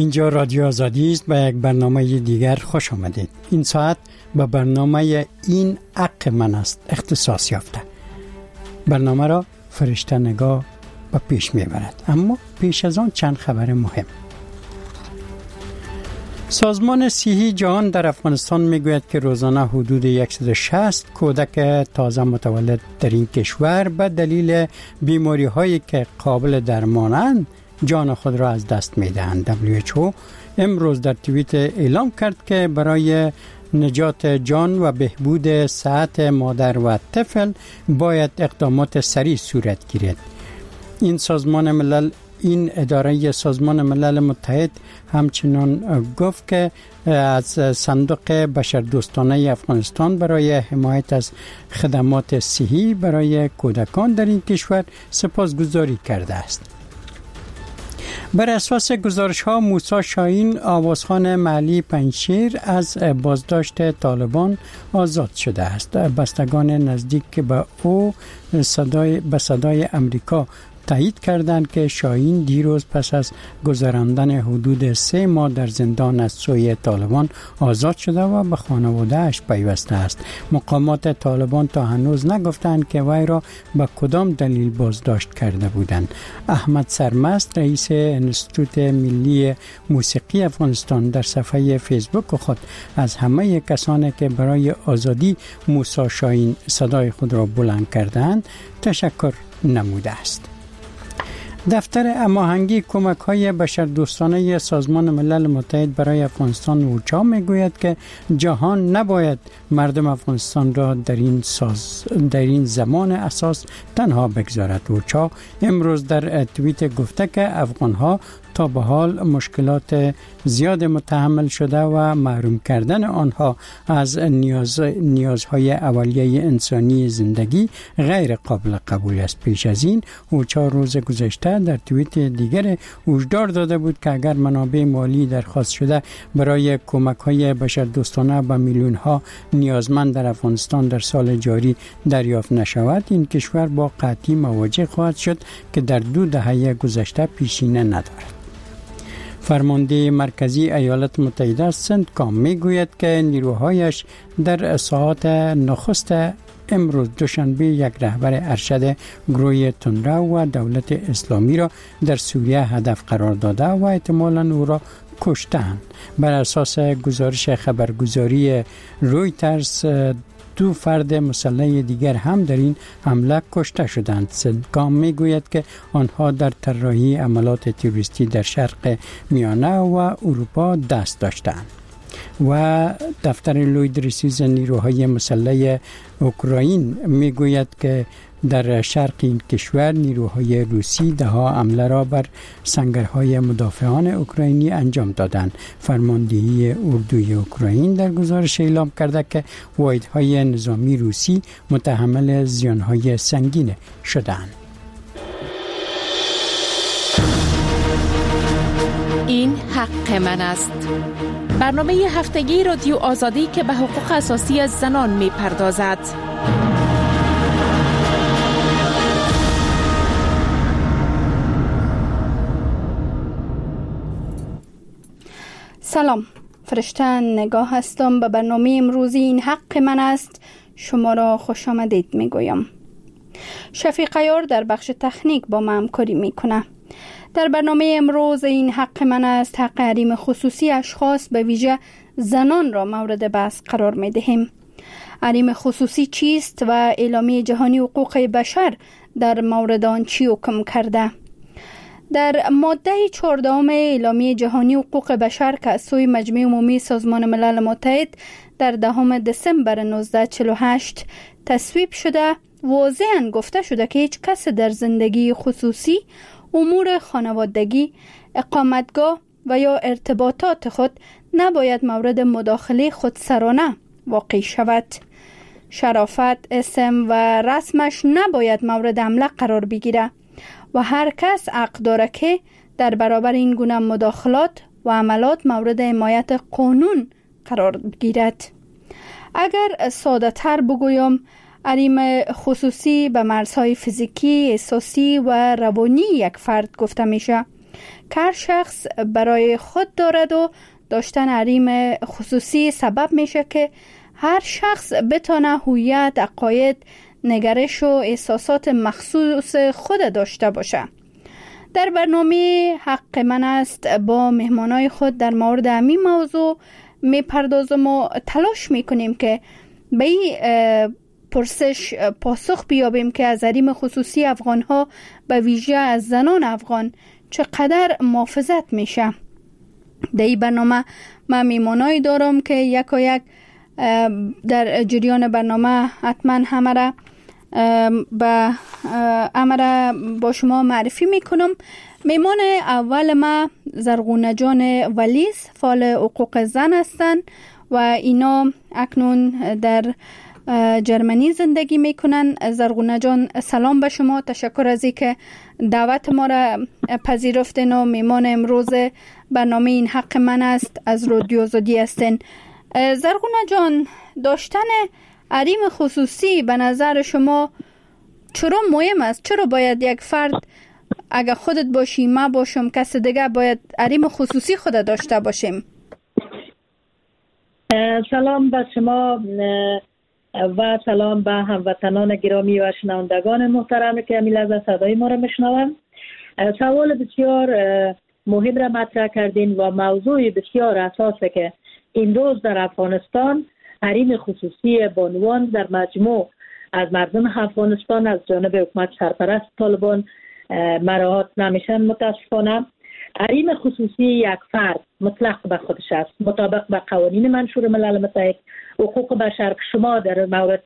اینجا رادیو آزادی است. به یک برنامه دیگر خوش آمدید. این ساعت به برنامه این حق من است اختصاص یافته. برنامه را فرشته نگاه به پیش میبرد، اما پیش از آن چند خبر مهم. سازمان صحی جهان در افغانستان میگوید که روزانه حدود 160 کودک تازه متولد در این کشور به دلیل بیماری هایی که قابل درمانند جان خود را از دست میدهند. WHO امروز در توییت اعلام کرد که برای نجات جان و بهبود صحت مادر و طفل باید اقدامات سریع صورت گیرد. این اداره سازمان ملل متحد همچنان گفت که از صندوق بشردوستانه افغانستان برای حمایت از خدمات صحی برای کودکان در این کشور سپاسگزاری کرده است. بر اساس گزارش ها موسی شاهین آوازخوان محلی پنجشیر از بازداشت طالبان آزاد شده است. بستگان نزدیک به او به صدای امریکا تایید کردند که شاهین دیروز پس از گذراندن حدود 3 ماه در زندان از سوی طالبان آزاد شده و به خانواده‌اش پیوسته است. مقامات طالبان تا هنوز نگفتند که وی را به کدام دلیل بازداشت کرده بودند. احمد سرمست رئیس انستیتوت ملی موسیقی افغانستان در صفحه فیسبوک خود از همه کسانی که برای آزادی موسی شاهین صدای خود را بلند کردند تشکر نموده است. دفتر هماهنگی کمک‌های بشردوستانه سازمان ملل متحد برای افغانستان اوچا میگوید که جهان نباید مردم افغانستان را در این زمان اساس تنها بگذارد. اوچا امروز در توییت گفته که افغان‌ها تا به حال مشکلات زیاد متحمل شده و محروم کردن آنها از نیازهای اولیه انسانی زندگی غیر قابل قبول است. پیش از این اوچا روز گذشته در توییت دیگر هشدار داده بود که اگر منابع مالی درخواست شده برای کمک‌های بشردوستانه به میلیون‌ها نیازمند در افغانستان در سال جاری دریافت نشود، این کشور با قحطی مواجه خواهد شد که در 2 دهه گذشته پیشینه ندارد. فرمانده مرکزی ایالات متحده سنتکام میگوید که نیروهایش در ساعات نخست امروز دوشنبه یک رهبر ارشد گروه تندرو و دولت اسلامی را در سوریه هدف قرار داده و احتمالاً او را کشتند. بر اساس گزارش خبرگزاری رویترز 2 فرد مسلح دیگر هم در این حمله کشته شدند. سنتکام میگوید که آنها در طراحی عملات تروریستی در شرق میانه و اروپا دست داشتند. و دفتر لوید رسیز نیروهای مسلح اوکراین میگوید که در شرق این کشور نیروهای روسی 10 حمله را بر سنگرهای مدافعان اوکراینی انجام دادند. فرماندهی اردوی اوکراین در گزارش اعلام کرده که واحدهای نظامی روسی متحمل زیانهای سنگین شدند. این حق من است. برنامه هفتگی رادیو آزادی که به حقوق اساسی از زنان می پردازد. سلام، فرشته نگاه هستم. به برنامه امروزی این حق من است شما را خوش آمدید می گویم. شفیق عیار در بخش تکنیک با ما همکاری می کنه. در برنامه امروز این حق من است حق حریم خصوصی اشخاص به ویژه زنان را مورد بحث قرار می دهیم. حریم خصوصی چیست و اعلامیه جهانی حقوق بشر در مورد آن چی حکم کرده؟ در ماده 14 اعلامیه جهانی حقوق بشر که از سوی مجمع عمومی سازمان ملل متحد در 10 دسامبر 1948 تصویب شده، واضحاً گفته شده که هیچ کس در زندگی خصوصی، امور خانوادگی، اقامتگاه و یا ارتباطات خود نباید مورد مداخله خودسرانه واقع شود. شرافت، اسم و رسمش نباید مورد حمله قرار بگیره و هر کس حق داره که در برابر این گونه مداخلات و عملات مورد حمایت قانون قرار گیرد. اگر ساده تر بگویم، حریم خصوصی به مرزهای فیزیکی، احساسی و روانی یک فرد گفته میشه. که هر شخص برای خود دارد و داشتن حریم خصوصی سبب میشه که هر شخص بتونه هویت، عقاید، نگرش و احساسات مخصوص خود داشته باشه. در برنامه حق من است با مهمانای خود در مورد همین موضوع میپردازم و تلاش میکنیم که به این پرسش پاسخ بیابیم که از حریم خصوصی افغان ها به ویژه از زنان افغان چقدر محافظت میشه. در این برنامه من میمانایی دارم که یک در جریان برنامه حتما همه با شما معرفی میکنم. میمان اول ما زرغونه جان ولیز، فعال حقوق زن هستند و اینا اکنون در جرمنی زندگی میکنن. زرغونه جان سلام به شما، تشکر از اینکه دعوت ما را پذیرفتین و میمان امروز برنامه این حق من است از رادیو آزادی هستین. زرغونه جان، داشتن حریم خصوصی به نظر شما چرا مهم است؟ چرا باید یک فرد، اگر خودت باشی، ما باشم، کس دیگه، باید حریم خصوصی خود داشته باشیم؟ سلام به شما و سلام به هموطنان گرامی و شنوندگان محترم که امیل از صدای ما را میشنوند. سوال بسیار مهم را مطرح کردین و موضوع بسیار اساسه که این روز در افغانستان حریم خصوصی بانوان در مجموع از مردم افغانستان از جانب حکومت سرپرست طالبان مراعات نمیشن. متاسفانه حریم خصوصی یک فرد مطلق به خودش است، مطابق به قوانین منشور ملل متحد حقوق بشر. شما در مورد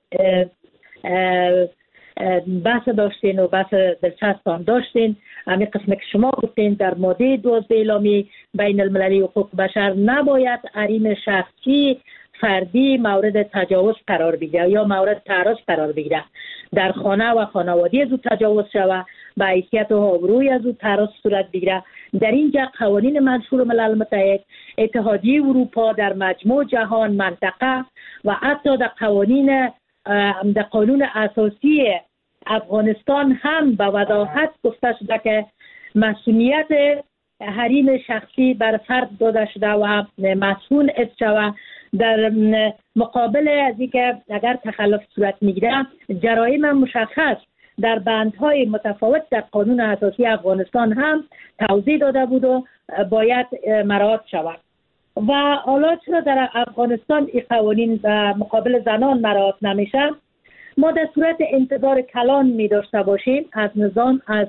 بحث داشتین و بحث دلچسب هم داشتین. همین قسم که شما گفتین در ماده 12 اعلامیه بین المللی حقوق بشر نباید حریم شخصی فردی مورد تجاوز قرار بگیره یا مورد تعرض قرار بگیره. در خانه و خانواده از او تجاوز شود، به حیثیت و آبروی از او تعرض صورت بگیره. در اینجا قوانین منشور ملل متحد، اتحادیه اروپا، در مجموع جهان، منطقه و حتی در قانون اساسی افغانستان هم به وضاحت گفته شده که مسئولیت حریم شخصی بر فرد داده شده و مسئول شود. در مقابل از اینکه اگر تخلف صورت میگیره، جرایم مشخص در بندهای متفاوت در قانون اساسی افغانستان هم توضیح داده بود و باید مراعات شود. و حالا چرا در افغانستان این قوانین در مقابل زنان مراعات نمیشه؟ ما در صورت انتظار کلان می داشته باشیم از نظام، از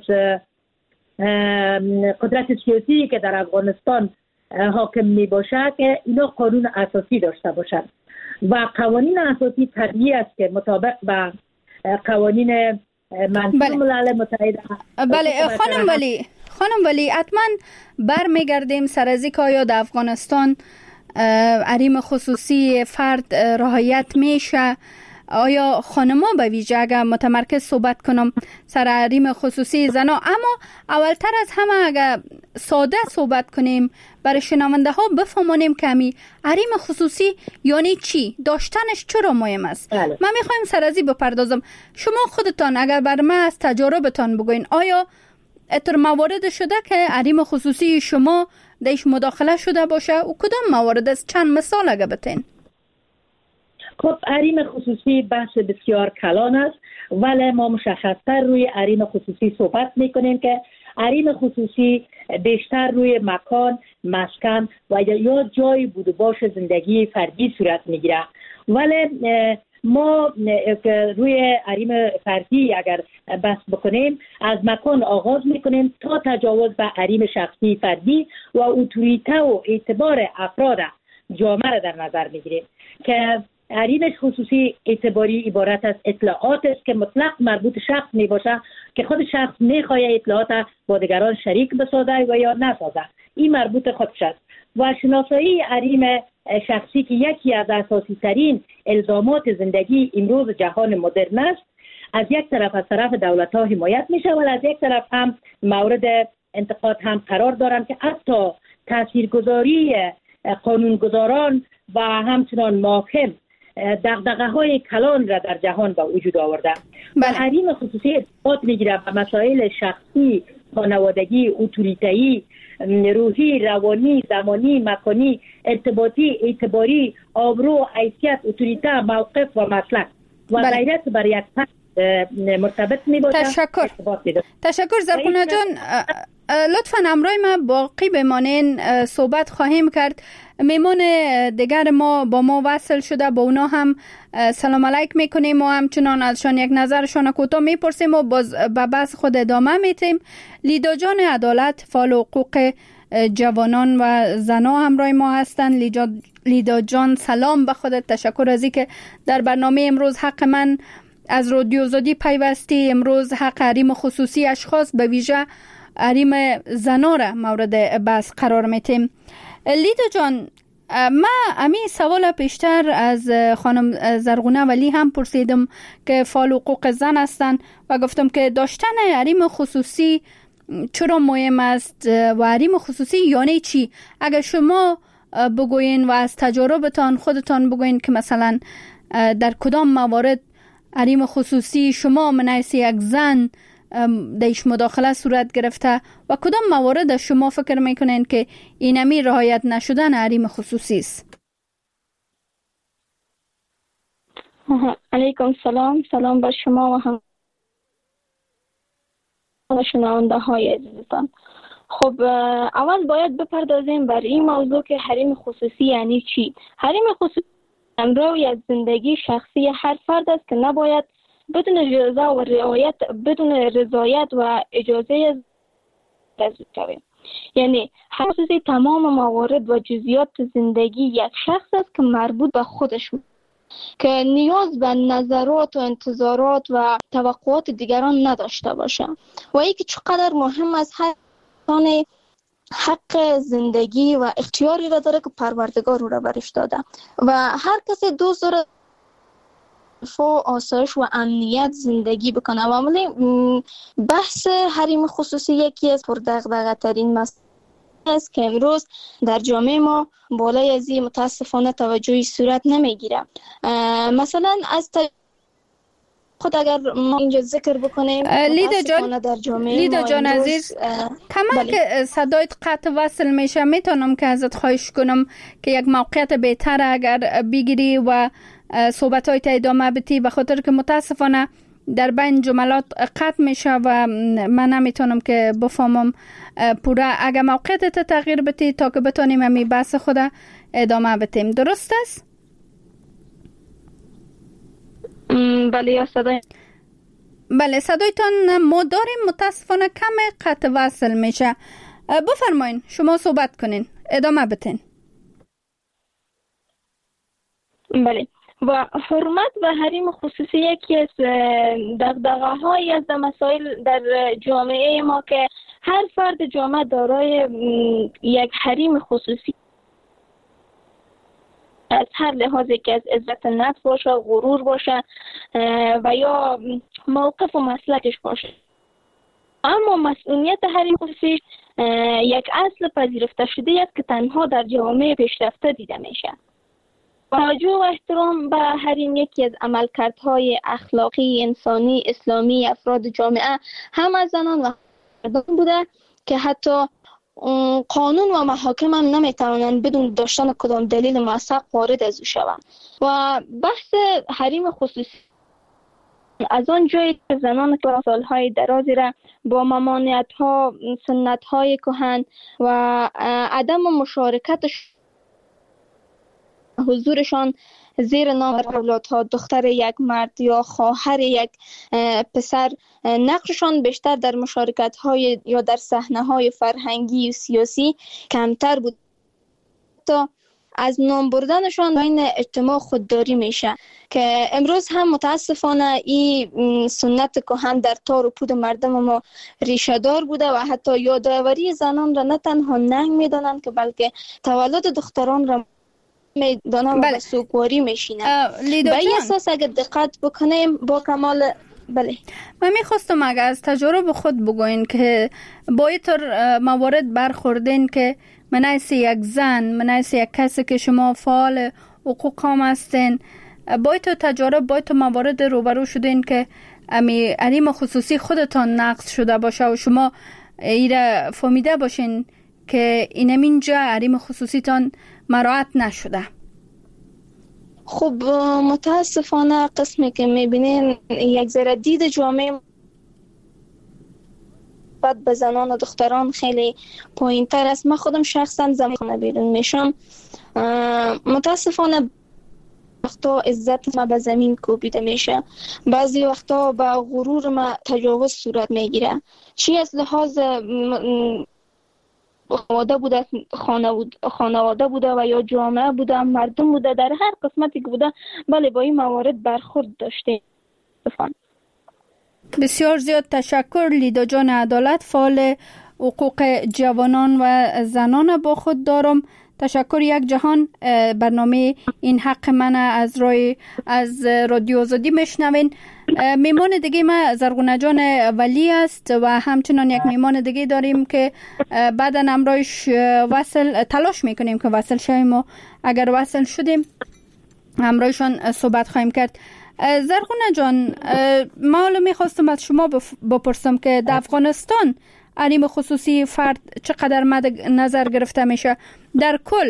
قدرت سیاسی که در افغانستان حاکم می باشه که اینا قانون اساسی داشته باشند و قوانین اساسی طبیعی است که مطابق به قوانین منظور ملل متحد. بله خانم ولی حتما برمیگردیم سر از اینکه آیا در افغانستان حریم خصوصی فرد رعایت میشه؟ آیا خانما به ویژه، اگر متمرکز صحبت کنم سر حریم خصوصی زنا، اما اولتر از همه اگر ساده صحبت کنیم برای شنونده ها بفهمانیم که حریم خصوصی یعنی چی، داشتنش چرا مهم است. من میخوایم سر از این بپردازم. شما خودتان اگر بر من از تجاربتان بگوین، آیا اتر موارد شده که حریم خصوصی شما دیش مداخله شده باشه و کدام موارد است؟ چند مثال اگر بتین. خب حریم خصوصی بحث بسیار کلان است، ولی ما مشخصتر روی حریم خصوصی صحبت میکنیم که حریم خصوصی بیشتر روی مکان، مسکن و یا جای بود و باش زندگی فردی صورت میگیره. ولی ما روی حریم فردی اگر بحث بکنیم، از مکان آغاز میکنیم تا تجاوز به حریم شخصی فردی و اتوریته و اعتبار افراد جامعه را در نظر میگیریم که حریم خصوصی اعتباری عبارت از اطلاعات است که مطلق مربوط شخص می باشه که خود شخص میخواد اطلاعات با دیگران شریک بسازه و یا نسازه. این مربوط خودش است. و شناسایی حریم شخصی که یکی از اساسی ترین الزامات زندگی امروز جهان مدرن است، از یک طرف از طرف دولت ها حمایت میشه و از یک طرف هم مورد انتقاد هم قرار دارند که حتی تاثیرگذاری قانونگذاران و همچنان محاکم دغدغه های کلان را در جهان به وجود آورده. حریم خصوصی ارتباط میگیره به مسائل شخصی خانوادگی، اتوریتایی، روحی، روانی، زمانی، مکانی، ارتباطی، اعتباری، آبرو، حیثیت، اتوریته، موقف و مسلک و غیرت بر یک فرد مرتبط می باشد. تشکر زرخونه جان. لطفا همراه ما باقی بمانین، صحبت خواهیم کرد. میمون دیگر ما با ما وصل شده، با اونا هم سلام علیک میکنیم و همچنان ازشان یک نظرشان کوتاه میپرسیم و باز به بحث خود ادامه میتیم. لیدا جان عدالت، فعال حقوق جوانان و زنا همراه ما هستند. لیدا جان سلام به خودت، تشکر از اینکه در برنامه امروز حق من از رادیو آزادی پیوستی. امروز حق حریم خصوصی اشخاص به ویژه حریم زنا را مورد بحث قرار میتیم. لیدا جان، ما امی سوال پیشتر از خانم زرغونه ولی هم پرسیدم که فعال حقوق زن هستن و گفتم که داشتن حریم خصوصی چرا مهم است و حریم خصوصی یعنی چی؟ اگر شما بگوین و از تجاربتان خودتان بگوین که مثلا در کدام موارد حریم خصوصی شما من حیث یک زن دیش مداخله صورت گرفته و کدام موارد شما فکر میکنین که اینمی رعایت نشدن حریم خصوصی است؟ علیکم سلام بر شما و هم شنونده های عزیزتان. خب اول باید بپردازیم بر این موضوع که حریم خصوصی یعنی چی. حریم خصوصی امر یک زندگی شخصی هر فرد است که نباید بدون اجازه و رضایت و اجازه شود. یعنی خصوصی تمام موارد و جزئیات زندگی یک شخص است که مربوط به خودش که نیاز به نظرات و انتظارات و توقعات دیگران نداشته باشه و اینکه چقدر مهم است هر انسان حق زندگی و اختیاری را داره که پروردگار او را برش داده و هر کسی دوست داره آسایش و امنیت زندگی بکنه و عملی بحث حریم خصوصی یکی از پردغدغه ترین مسائل است که امروز در جامعه ما بالای از این متاسفانه توجهی صورت نمیگیره. مثلا از خود اگر ما اینجا ذکر بکنیم لیدا جان عزیز کمک صدایت قطع وصل میشه، میتونم که ازت خواهش کنم که یک موقعیت بهتر اگر بگیری و صحبت‌هایت ادامه بدی، به خاطر که متاسفانه در بین جملات قطع میشه و من نمیتونم که بفهمم پورا. اگر موقعیت تغییر بدی تا که بتونیم همی بحث خود ادامه بدیم، درست است؟ بله صدایتان ما داریم، متاسفانه کم قطع وصل میشه. بفرمایین شما صحبت کنین، ادامه بدین. بله و حرمت و حریم خصوصی یکی از دغدغه‌های از مسائل در جامعه ما که هر فرد جامعه دارای یک حریم خصوصی از هر لحاظی که از عزت نفس باشه، غرور باشه و یا موقف و مسلکش باشه. اما مسئولیت حریم خصوصی یک اصل پذیرفته شده است که تنها در جامعه پیشرفته دیده میشه. توجه و احترام به حریم یکی از عملکردهای اخلاقی، انسانی، اسلامی افراد جامعه هم از زنان و مردان بوده که حتی قانون و محاکم هم نمیتوانند بدون داشتن کدام دلیل موثق وارد از او شوند. و بحث حریم خصوصی از آن جایی که زنان که سالهای درازی را با ممانعت‌ها، سنت‌های کهن و عدم مشارکت حضورشان زیر نام اولادها، دختر یک مرد یا خواهر یک پسر، نقششان بیشتر در مشارکت‌های یا در صحنه‌های فرهنگی و سیاسی کمتر بود. تا از نام بردنشان بین اجتماع خودداری میشه که امروز هم متاسفانه این سنت کهن در تار و پود مردم ما ریشه دار بوده و حتی یادآوری زنان را نه تنها ننگ میدانند که بلکه تولد دختران را میدانم و سوگواری میشینه. به این اساس اگر دقت بکنیم با کمال من میخواستم اگر از تجربه خود بگوین که با اینطور موارد برخوردین که من حیث یک زن، من حیث یک کسی که شما فعال حقوق هم هستین، با اینطور تجربه با اینطور موارد روبرو شدین که حریم خصوصی خودتان نقض شده باشه و شما ایره فهمیده باشین که اینجا حریم خصوصیتان مراعات نشده؟ خب متاسفانه قسمی که میبینین یک ذره دید جامعه بعد به زنان و دختران خیلی پایین تر است. من خودم شخصا زمان بیرون میشم، متاسفانه وقتا عزت ما به زمین کوبیده میشه، بعضی وقتا به غرور ما تجاوز صورت میگیره، چی از لحاظ خانواده بوده و یا جامعه بوده، مردم بوده، در هر قسمتی که بوده بله با این موارد برخورد داشته. بسیار زیاد تشکر لیدا جان عدالت، فعال حقوق جوانان و زنان با خود دارم. تشکر یک جهان. برنامه این حق من از رادیو آزادی میشنوین. میمان دیگه ما زرغونه جان ولی است و همچنان یک میمان دیگه داریم که بعدا امروز تلاش میکنیم که وصل شویم و اگر وصل شدیم امروزشان صحبت خواهیم کرد. زرغونه جان، ما حالا میخواستم از شما بپرسم که در افغانستان حریم خصوصی فرد چقدر مد نظر گرفته میشه در کل؟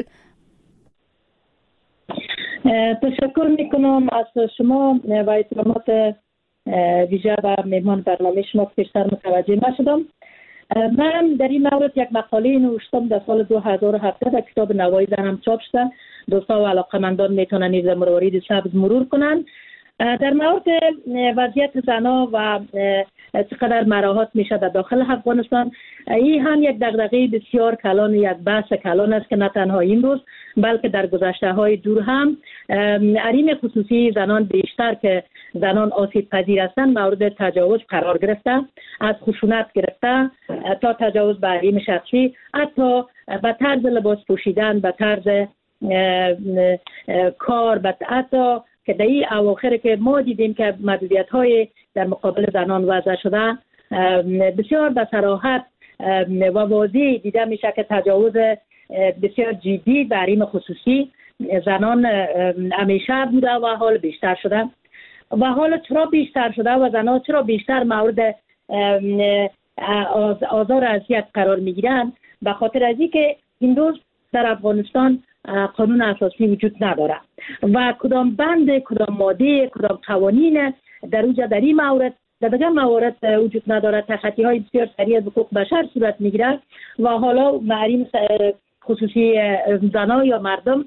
تشکر میکنم از شما و احترامات ویژه و مهمان برنامه شما که بیشتر متوجه نشدم. من در این مورد یک مقاله نوشتم در سال 2017 در کتاب نوای زنم چاپ شده. دوستا و علاقمندان میتونن این موارد سبز مرور کنن. در مورد وضعیت زنها و چقدر مراحت میشه در داخل افغانستان، این هم یک دغدغه بسیار کلان، یک بحث کلان است که نه تنها این روز بلکه در گذشته های دور هم حریم خصوصی زنان بیشتر که زنان آسیب پذیر هستند مورد تجاوز قرار گرفته، از خشونت گرفته تا تجاوز به حریم شخصی، حتی به طرز لباس پوشیدن، به طرز کار، به حتی که در این اواخر که ما دیدیم که محدودیت های در مقابل زنان وضع شده بسیار به صراحت و واضح دیده میشه که تجاوز بسیار جدی به حریم خصوصی زنان همیشه بوده و حال بیشتر شده. و حالا چرا بیشتر شده و زنان چرا بیشتر مورد آزار و اذیت قرار میگیرن؟ به خاطر از اینکه این روز در افغانستان قانون اساسی وجود نداره و کدام بند، کدام ماده، کدام قوانین در این مورد در دیگر موارد وجود نداره. تخطی های بسیار سریع از حقوق بشر صورت میگیره و حالا حریم خصوصی زنان یا مردم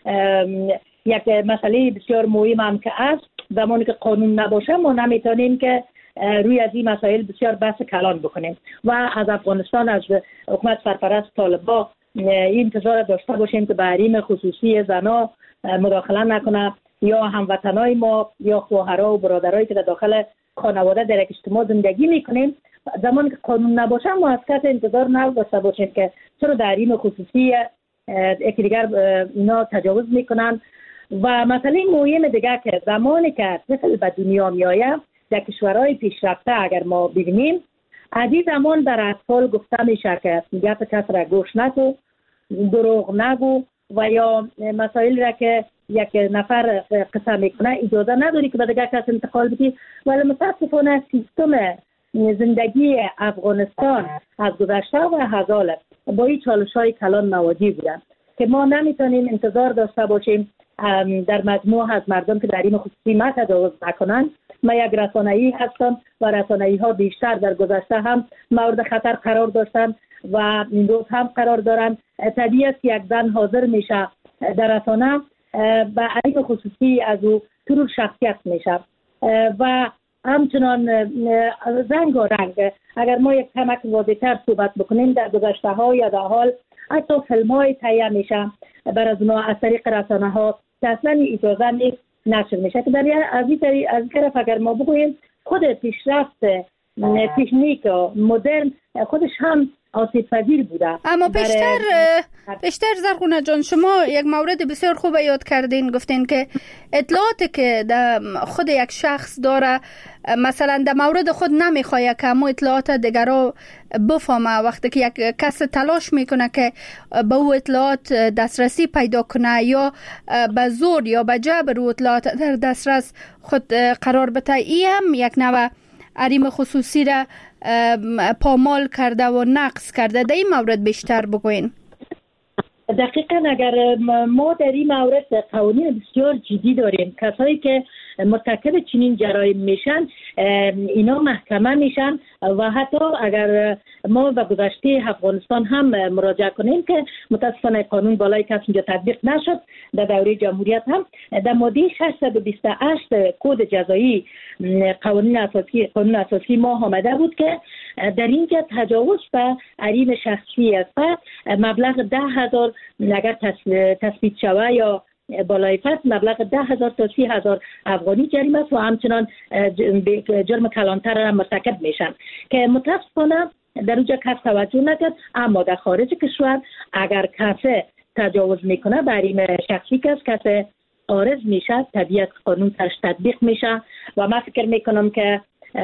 یک مسئله بسیار مهم هم که است. زمانی که قانون نباشه ما نمیتونیم که روی از این مسائل بسیار بحث کلان بکنیم و از افغانستان، از حکومت سرپرست طالبان این انتظار داشته باشیم که به حریم خصوصی زنان مداخله نکنه یا هموطنای ما یا خواهرها و برادرایی که در داخل خانواده در یک اجتماع زندگی میکنیم. زمانی که قانون نباشه ما از کس انتظار نداشته باشیم که چرا در حریم خصوصی یکی دیگر اینا تجاوز میکنن. و مسئله مهم دیگه که زمانی که طفل به دنیا میآید در کشورهای پیشرفته اگر ما ببینیم، از این زمان در اطفال گفته میشه که میگه کس را گوش نکو، دروغ نگو و یا مسائل را که یک نفر قصه میکنه اجازه نداری که به دیگر کس انتقال بدی. ولی متاسفانه سیستم زندگی افغانستان از گذشته و هزار با این چالش‌های کلان مواجه بودن که ما نمیتونیم انتظار داشته باشیم در مجموع از مردم که در حریم خصوصی ما تجاوز نکنند. ما یک رسانه‌ای هستم و رسانه‌ای‌ها بیشتر در گذشته هم مورد خطر قرار داشتن و این روز هم قرار دارن. طبیعی است یک زن حاضر میشه در رسانه به حریم خصوصی از او ترور شخصیت میشه و همچنان رنگ و رنگ. اگر ما یک کمک واضح‌تر صحبت بکنیم، در گذشته ها یا در حال حتی فیلم های تهیه میشه بر از اونها از طریق رسانه ها که اصلا اجازه نیست نشر میشه که در از این طرف اگر ما بگوییم خود پیشرفت تکنیک و مدرن خودش هم آسیب پذیر بوده. اما بیشتر زرغونه جان، شما یک مورد بسیار خوب یاد کردین، گفتین که اطلاعاتی که در خود یک شخص داره مثلا در مورد خود نمیخواد که همون اطلاعات دیگرها بفهمه. وقتی که یک کس تلاش میکنه که به او اطلاعات دسترسی پیدا کنه یا به زور یا به جبر او اطلاعات در دسترس خود قرار بده، این هم یک نوع حریم خصوصی را پامال کرده و نقض کرده؟ در این مورد بیشتر بگوین. دقیقا اگر ما در این مورد قوانین بسیار جدی داریم. کسایی که مرتکب چنین جرایم میشن اینا محکمه میشن و حتی اگر ما به گذشته افغانستان هم مراجعه کنیم که متاسفانه قانون بالای کس اینجا تطبیق نشد، در دوره جمهوریت هم در ماده 628 کد جزایی قانون اساسی ما آمده بود که در اینجا تجاوز به حریم شخصی است مبلغ 10,000 اگر تثبیت شود یا بالای فصل مبلغ 10,000 تا 30,000 افغانی جریمه است و همچنان جرم کلانتر را مرتکب میشن که متاسفانه در اونجا کس توجه نکرد. اما در خارج کشور اگر کسی تجاوز میکنه به حریم شخصی کسی عارض میشه، طبیعت قانون سرش تطبیق میشه و من فکر میکنم که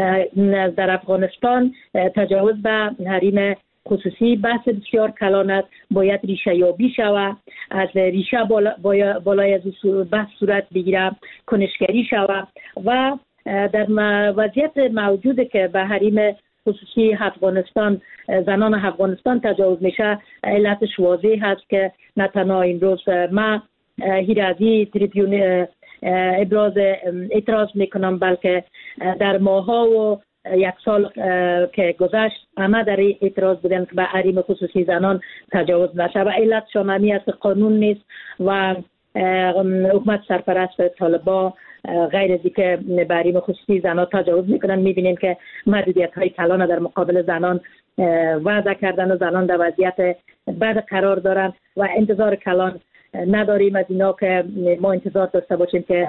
در افغانستان تجاوز به حریم خصوصی بحث بسیار کلان است. باید ریشه یابی شود، از ریشه بالای از بحث صورت بگیره، کنشگری شود و در وضعیت موجود که به حریم خصوصی افغانستان زنان افغانستان تجاوز میشه علتش واضح هست که نه تنها امروز ما هیرازی تریبیون ابراز اعتراض میکنم بلکه در ماها و یک سال که گذشت همه در اعتراض بودن که به حریم خصوصی زنان تجاوز نشه و علت شاممی است قانون نیست و حکومت سرپرست طالبان غیر از اینکه به حریم خصوصی زنان تجاوز میکنن میبینیم که محدودیت های کلان در مقابل زنان وضع کردن و زنان در وضعیت بد قرار دارن و انتظار کلان نداریم از اینا که ما انتظار داشته باشیم که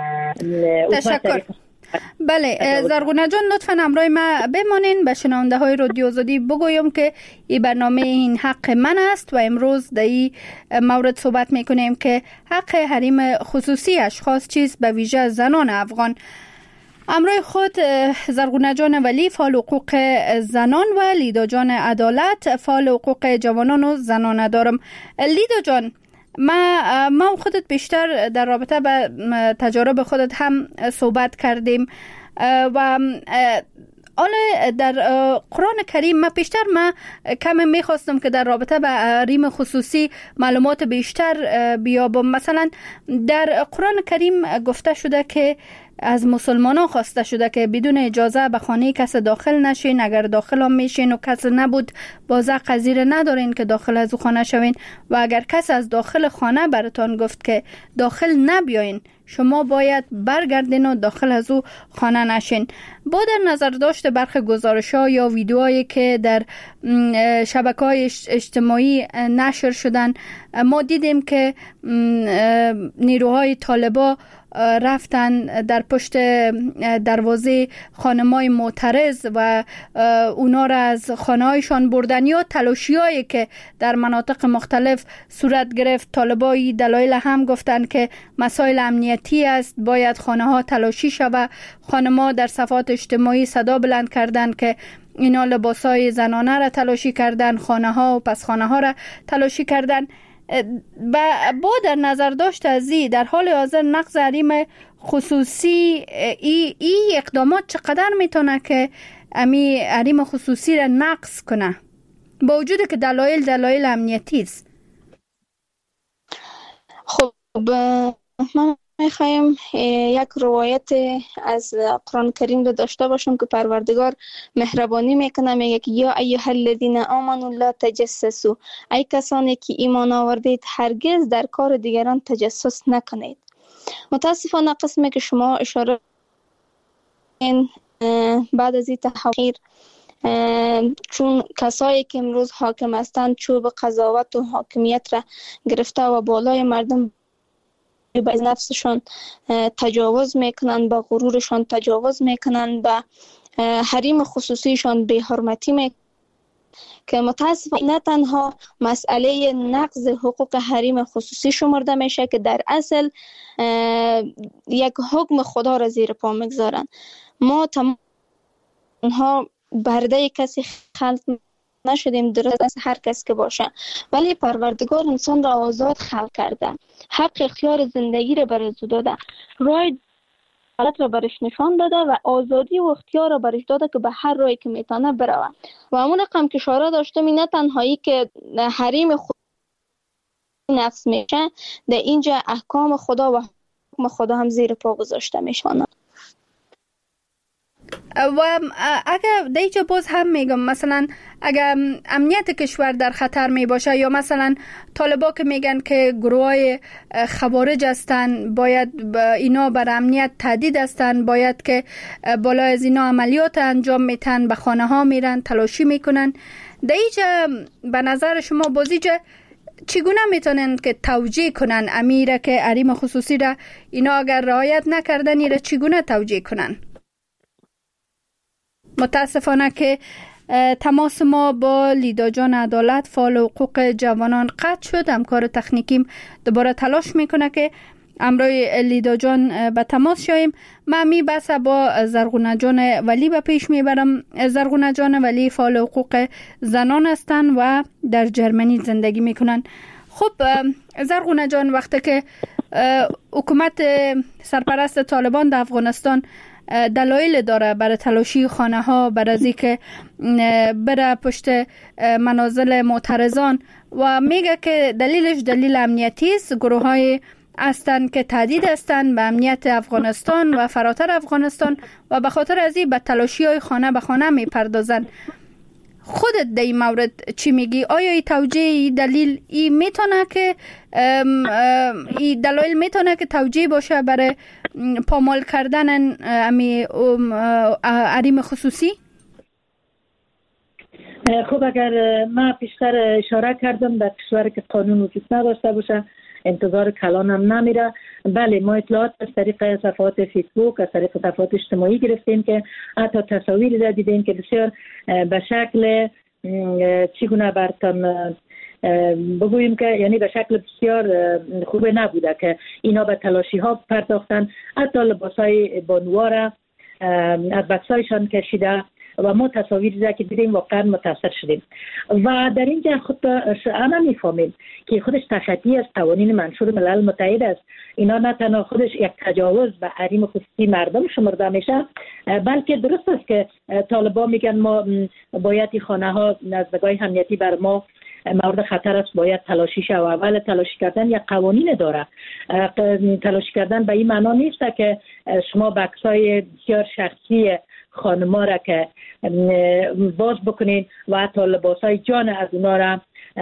تشکر. بله زرغونه جان لطفا همراه ما بمانین. به شنونده های رادیو آزادی بگویم که این برنامه این حق من است و امروز در این مورد صحبت میکنیم که حق حریم خصوصی اشخاص چیست، به ویژه زنان افغان. همراه خود زرغونه جان ولی فعال حقوق زنان و لیدا جان عدالت فعال حقوق جوانان و زنان دارم. لیدا جان، ما خودت بیشتر در رابطه با تجارب خودت هم صحبت کردیم و حالا در قرآن کریم ما کم میخواستم که در رابطه با حریم خصوصی معلومات بیشتر بیابم. مثلا در قرآن کریم گفته شده که از مسلمانان خواسته شده که بدون اجازه به خانه کس داخل نشین، اگر داخل هم میشین و کس نبود بازه قذیر ندارین که داخل از خانه شوین و اگر کس از داخل خانه براتان گفت که داخل نبیاین شما باید برگردین و داخل از او خانه نشین. با در نظر داشت برخی گزارش‌ها یا ویدیوهایی که در شبکه‌های اجتماعی نشر شدن ما دیدیم که نیروهای طالبان رفتن در پشت دروازه خانم‌های معترض و اونا را از خانه‌هایشان بردن یا تلاشی‌هایی که در مناطق مختلف صورت گرفت. طالبای دلایل هم گفتن که مسائل امنیتی است، باید خانه‌ها تلاشی شود. خانم‌ها در صفحات اجتماعی صدا بلند کردند که اینا لباسای زنانه را تلاشی کردن، خانه‌ها و پس خانه‌ها را تلاشی کردن. با در نظر داشت از در حال حاضر نقض حریم خصوصی ای اقدامات چقدر میتونه که امی حریم خصوصی را نقض کنه با وجود که دلایل امنیتی است؟ خب ما میخوایم یک روایت از قرآن کریم رو داشته باشیم که پروردگار مهربانی میکنه، میگه که یا ایها الذین آمنوا لا تجسسوا، ای کسانی که ایمان آوردید هرگز در کار دیگران تجسس نکنید. متاسفانه قسمی که شما اشاره بعد از این تحقیر چون کسایی که امروز حاکم هستند چوب قضاوت و حاکمیت را گرفته و بالای مردم به نفسشان تجاوز میکنن، با غرورشان تجاوز میکنن، به حریم خصوصیشان بی حرمتی میکنن که متاسفانه نه تنها مسئله نقض حقوق حریم خصوصی شمرده میشه که در اصل یک حکم خدا را زیر پا میگذارن. ما تمامها برده کسی خلق نشدیم، درست از هر کس که باشه، ولی پروردگار انسان را آزاد خلق کرده، حق اختیار زندگی را برای او داده، رای غلط را برش نشان داده و آزادی و اختیار را برش داده که به هر راهی که میتونه بروه. و همون رقم که اشاره داشتم نه تنهایی که حریم خود نفس میشه، در اینجا احکام خدا و حکم خدا هم زیر پا گذاشته میشونه. و اگر دیگه باز هم میگم مثلا اگر امنیت کشور در خطر می باشه یا مثلا طالبا که میگن که گروهای خوارج هستن، باید اینا بر امنیت تهدید هستن، باید که بالا از اینا عملیات انجام میتن، به خانه ها میرن تلاشی میکنن، دیگه به نظر شما بازیجه چگونه میتونن که توجیه کنن امیره که حریم خصوصی را اینا اگر رعایت نکردن ایره چگونه توجیه کنن؟ متاسفانه که تماس ما با لیدا جان عدالت فعال حقوق جوانان قطع شد. همکار تکنیکیم دوباره تلاش میکنه که امروی لیدا جان به تماس شویم. من می بس با زرغونه جان ولی به پیش میبرم. زرغونه جان ولی فعال حقوق زنان هستن و در جرمنی زندگی میکنن. خب زرغونه جان، وقتی که حکومت سرپرست طالبان در افغانستان دلایل داره برای تلاشی خانه ها، برای از اینکه بره پشت منازل معترضان و میگه که دلیلش دلیل امنیتی است، گروه های هستند که تهدید هستند به امنیت افغانستان و فراتر افغانستان و به خاطر از این به تلاشی های خانه به خانه میپردازن. خودت در این مورد چی میگی؟ آیا این توجیه دلیل این میتونه که این دلایل میتونه که توجیه باشه برای پامال کردن حریم خصوصی؟ خب اگر ما پیشتر اشاره کردم در کشور که قانون وجود نداشته باشه انتظار کلان هم نمیره. بله، ما اطلاعات از طریق صفحات فیسبوک، از طریق صفحات اجتماعی گرفتیم که حتی تصاویری را دیدیم که بسیار به شکل چگونه برتن بگوییم که یعنی به شکل بسیار خوب نبوده که اینا به تلاشی ها پرداختن، حتی لباسای بانوارا از بکسایشان کشیده و ما تصاویری را که دیدیم واقعا متاثر شدیم. و در اینجا خود همه میفهمیم که خودش تخطی از قوانین منشور ملل متحد است. اینا نه تنها خودش یک تجاوز به حریم خصوصی مردم شمرده میشه، بلکه درست است که طالبان میگن ما باید خانه ها از نگاه امنیتی بر ما مورد خطر است، باید تلاشی شه. و اول تلاشی کردن یک قوانین داره. تلاشی کردن به این معنا نیست که شما بکسای بسیار شخصی خانما را که باز بکنین و حتی لباسای جان از اونا را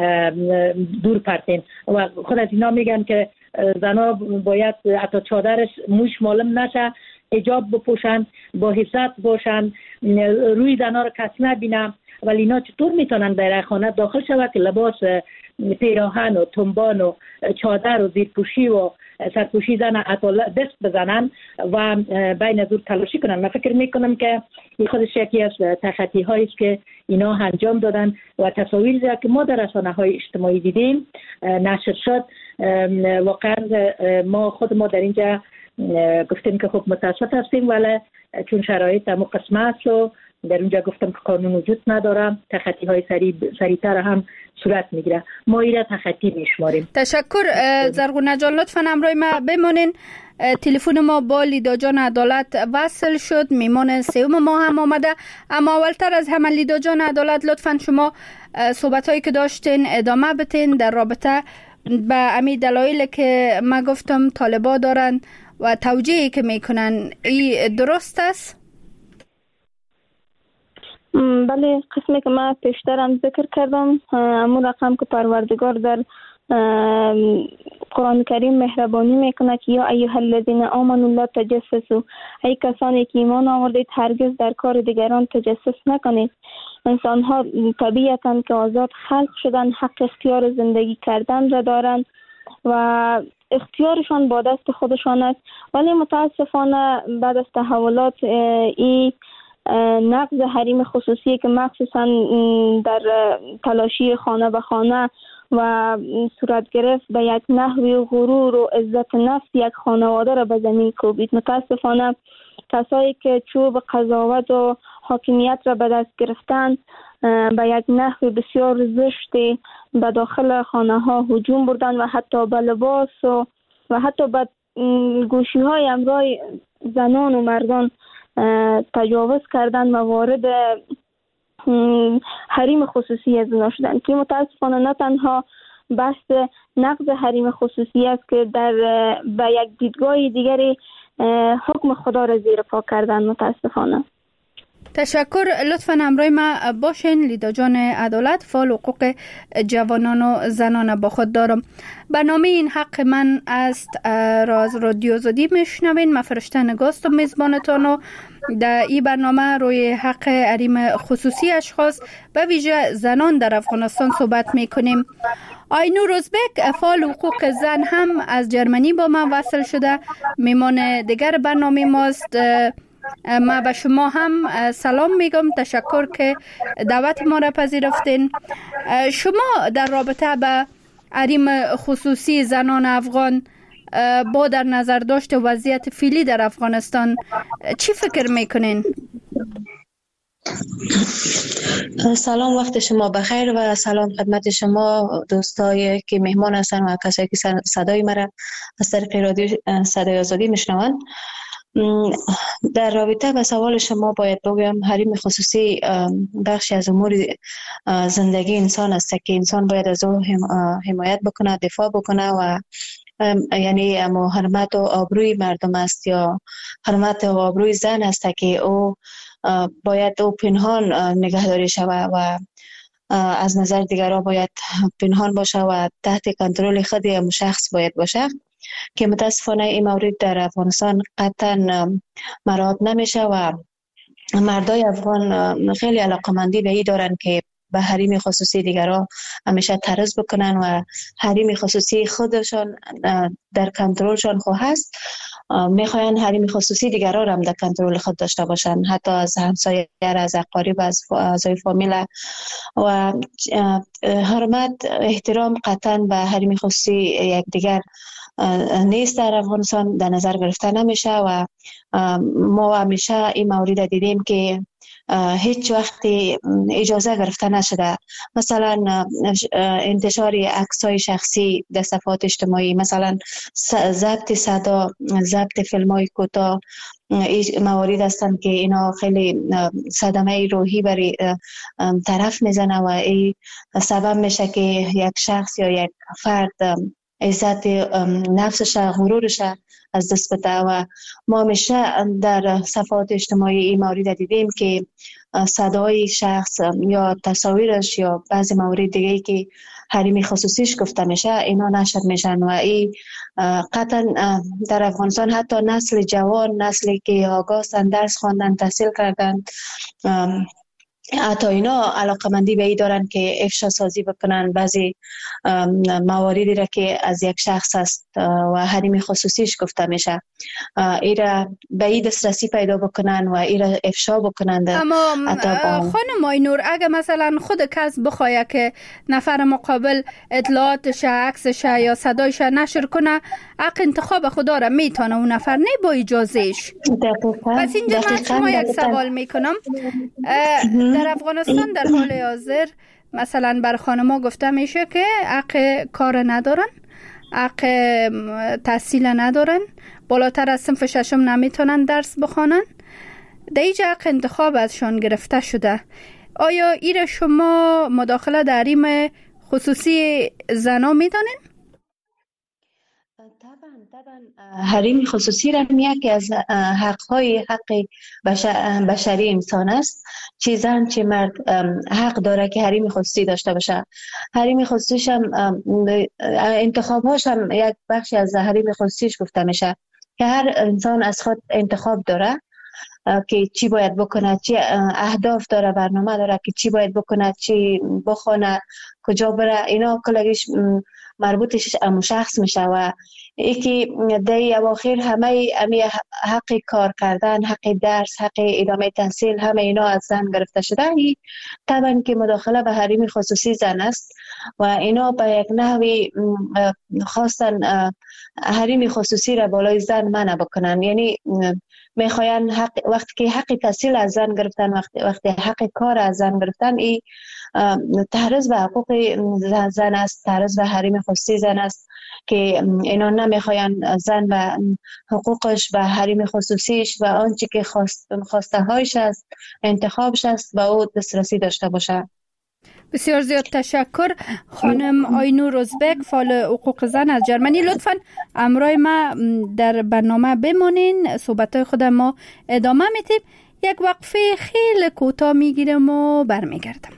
دور پرتین. و خود از اینا میگن که زنا باید حتی چادرش موش معلوم نشه، حجاب بپوشن، با حفظت باشن، روی زنا را کسی نبینه. ولی اینا چطور میتونن در خانه داخل شود که لباس پیراهن و تنبان و چادر و زیرپوشی و سرپوشی زنن، دست بزنن و بین زور تلاشی کنن؟ من فکر میکنم که این خودش یکی از تخطی هایی است که اینا انجام دادن و تصاویری که ما در رسانه های اجتماعی دیدیم نشر شد. واقعا ما در اینجا گفتیم که خب متاسف هستیم، ولی چون شرایط همون قسمه است و در اونجا گفتم که قانون وجود نداره، تخطی های سریعتر هم صورت میگیره. ما ایره تخطی میشماریم. تشکر زرغونه جان، لطفا همراه ما بمانین. تلفن ما با لیدا جان عدالت وصل شد، میمان سوم ما هم آمده. اما اولتر از همه لیدا جان عدالت، لطفا شما صحبت هایی که داشتین ادامه بتین در رابطه به امی دلایلی که ما گفتم طالبا دارن و توجیهی که میکنن، ای درست است؟ بله، قسمی که من پیشترم ذکر کردم، همون رقم که پروردگار در قرآن کریم مهربانی میکنه که یا ایها الذین آمنوا لا تجسسوا، ای کسانی که ایمان آوردید هرگز در کار دیگران تجسس نکنید. انسان ها طبیعتاً که آزاد خلق شدن، حق اختیار زندگی کردن را دارند و اختیارشان با دست خودشان است. ولی متاسفانه بعد از تحولات این نقض حریم خصوصی که مخصوصا در تلاشی خانه به خانه و صورت گرفت به یک نحوی غرور و عزت نفس یک خانواده را به زمین کوبید. متاسفانه کسایی که چوب قضاوت و حاکمیت را به دست گرفتند به یک نحو بسیار زشتی به داخل خانه ها هجوم بردن و حتی به لباس و حتی به گوشی های امرای زنان و مردان تجاوز کردن و وارد حریم خصوصی از اونا شدن که متاسفانه نه تنها بحث نقض حریم خصوصی است که به یک دیدگاه دیگری حکم خدا را زیر پا کردن متاسفانه. تشکر. لطفاً همراه ما باشین. لیدا جان عدالت، فعال حقوق جوانان و زنان با خود دارم. برنامه این حق من است را از رادیو آزادی میشنوین. من فرشته نگاست و میزبانتان و در این برنامه روی حق حریم خصوصی اشخاص به ویژه زنان در افغانستان صحبت میکنیم. آینور ازبک، فعال حقوق زن، هم از جرمنی با من وصل شده، میمان دیگر برنامه ماست. ما به شما هم سلام میگم. تشکر که دعوت ما را پذیرفتین. شما در رابطه به حریم خصوصی زنان افغان با در نظر داشت وضعیت فعلی در افغانستان چی فکر میکنین؟ سلام، وقت شما بخیر و سلام خدمت شما دوستایی که مهمان هستن و کسایی که صدای مرا از طریق رادیو صدای آزادی میشنوند. در رابطه با سوال شما باید بگویم حریم خصوصی بخشی از امور زندگی انسان است که انسان باید از او حمایت بکنه، دفاع بکنه و یعنی حرمت و آبروی مردم است یا حرمت و آبروی زن است که او باید او پنهان نگهداری شود و از نظر دیگران باید پنهان باشه و تحت کنترل خود شخص باید باشه که متاسفانه این مورد در افغانستان قطعا مراعات نمیشه و مردای افغان خیلی علاقمندی به این دارن که به حریم خصوصی دیگران همیشه تعرض بکنن و حریم خصوصی خودشان در کنترلشان خو هست، میخواین حریم خصوصی دیگران هم در کنترل خود داشته باشن، حتی از همسایه، از اقارب، از اعضای فامیل. و حرمت احترام قطعا به حریم خصوصی یکدیگر نیست در افغانستان در نظر گرفته نمیشه و ما همیشه این مورد دیدیم که هیچ وقتی اجازه گرفته نشده. مثلا انتشار عکس‌های شخصی در صفحات اجتماعی، مثلا ضبط صدا، ضبط فیلم‌های کوتاه، موارد هستند که اینا خیلی صدمه روحی برای طرف میزنه و این سبب میشه که یک شخص یا یک فرد عزت نفسش، غرورش از دست بده. و ما همیشه در صفحات اجتماعی این مورد دیدیم که صدای شخص یا تصاویرش یا بعضی موارد دیگه که حریم خصوصیش گفته میشه اینا نشر میشن و این قطعا در افغانستان حتی نسل جوان، نسلی که آگاهن، درس خواندن، تحصیل کردن، حتی اینا علاقمندی به این دارن که افشا سازی بکنن بعضی مواردی را که از یک شخص است و حریم خصوصیش گفته میشه، ایرا به این دسترسی پیدا بکنن و ایرا افشا بکنن. اما خانم آینور، اگه مثلا خود کس بخواه که نفر مقابل اطلاعاتش، عکسش یا صدایش نشر کنه، حق انتخاب خدا را میتونه اون نفر، نه با اجازهش. پس اینجا من شما یک سوال میکنم. در افغانستان در حال حاضر مثلا بر خانم‌ها گفته میشه که حق کار ندارن، حق تحصیل ندارن، بالاتر از صنف ششم نمیتونن درس بخوانن، در اینجا حق انتخاب ازشان گرفته شده. آیا ایره شما مداخله در حریم خصوصی زنا میدانین؟ طبعا حریم خصوصی را یکی از حق‌های حق بشری انسان است. چه زن چه مرد حق داره که حریم خصوصی داشته باشه. حریم خصوصیش هم انتخاباش هم یک بخشی از حریم خصوصیش گفته میشه که هر انسان از خود انتخاب داره که چی باید بکنه، چی اهداف داره، برنامه داره که چی باید بکنه، چی بخونه، کجا بره. اینا کلگیش مربوطش شخص میشه و یکی در اواخر همه حق کار کردن، حق درس، حق ادامه تحصیل، همه اینا از زن گرفته شده. این طبعا که مداخله به حریم خصوصی زن است و اینا به یک نحوی خواستن حریم خصوصی را بالای زن منع بکنن. یعنی میخواین وقتی که حق تحصیل از زن گرفتن، وقتی حق کار از زن گرفتن، این تعرض به حقوق زن است، تعرض به حریم خصوصی زن است که اینا نمیخواین زن و حقوقش و حریم خصوصیش و آنچه که خواسته هایش است، انتخابش است و او دسترسی داشته باشه. بسیار زیاد تشکر خانم آینور ازبک، فعال حقوق زن از جرمنی. لطفاً همراه ما در برنامه بمانین، صحبت‌های خود ما ادامه میدیم. یک وقفه خیلی کوتاه میگیرم و برمیگردم.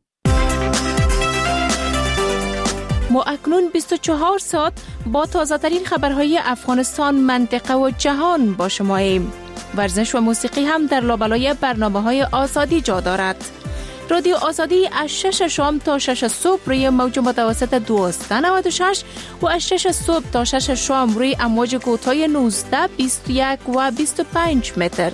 ما اکنون 24 ساعت با تازه‌ترین خبرهای افغانستان، منطقه و جهان با شماییم. ورزش و موسیقی هم در لابلای برنامه‌های آزادی جا دارد. رادیو آزادی از 6 شام تا 6 صبح روی موج متوسط 1296 و از 6 صبح تا 6 شام روی امواج کوتاه 19، 21 و 25 متر.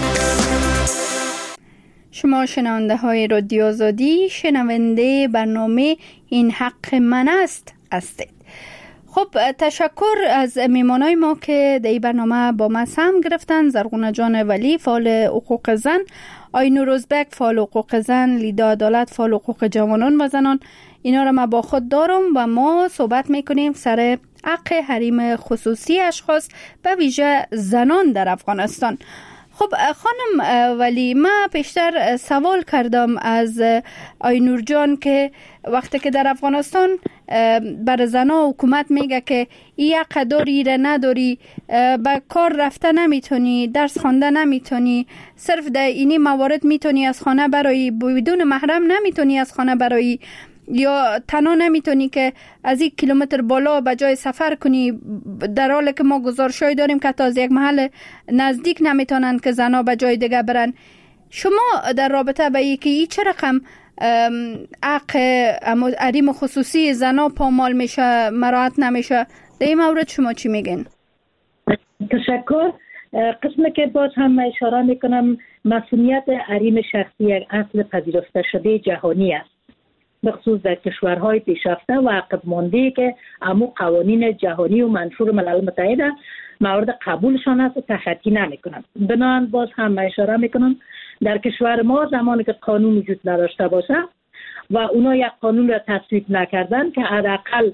شما شنونده های رادیو آزادی، شنونده برنامه این حق من است هستید. خب تشکر از میمانای ما که در این برنامه با ما سهم گرفتن. زرغونه جان ولی، فعال حقوق زن، آینور ازبک، فعال حقوق زن، لیدا عدالت، فعال حقوق جوانان و زنان. اینا را ما با خود دارم و ما صحبت میکنیم سر حق حریم خصوصی اشخاص به ویژه زنان در افغانستان. خب خانم ولی، ما پیشتر سوال کردم از آینور جان که وقتی که در افغانستان بر زنها حکومت میگه که این حق داری را نداری، به کار رفته نمیتونی، درس خوانده نمیتونی، صرف در اینی موارد میتونی از خانه برایی، بدون محرم نمیتونی از خانه برایی، یا تنها نمیتونی که از 1 کیلومتر بالا به جای سفر کنی، در حالی که ما گزارشای داریم که تا از یک محل نزدیک نمیتونن که زنها به جای دیگه برن. شما در رابطه به این چه رقم حق حریم خصوصی زنها پامال میشه، مراعات نمیشه، در این مورد شما چی میگین؟ تشکر. قسمی که باز هم اشاره میکنم، مسئولیت حریم شخصی یک اصل پذیرفته شده جهانی است، بخصوص در کشورهای پیشرفته و عقب مانده که امو قوانین جهانی و منشور ملل متحد مورد قبولشان است و تخطی نمیکنند. بنابراین باز هم اشاره میکنم در کشور ما زمانی که قانون وجود نداشته باشه و اونا یک قانون را تصویب نکردن که حداقل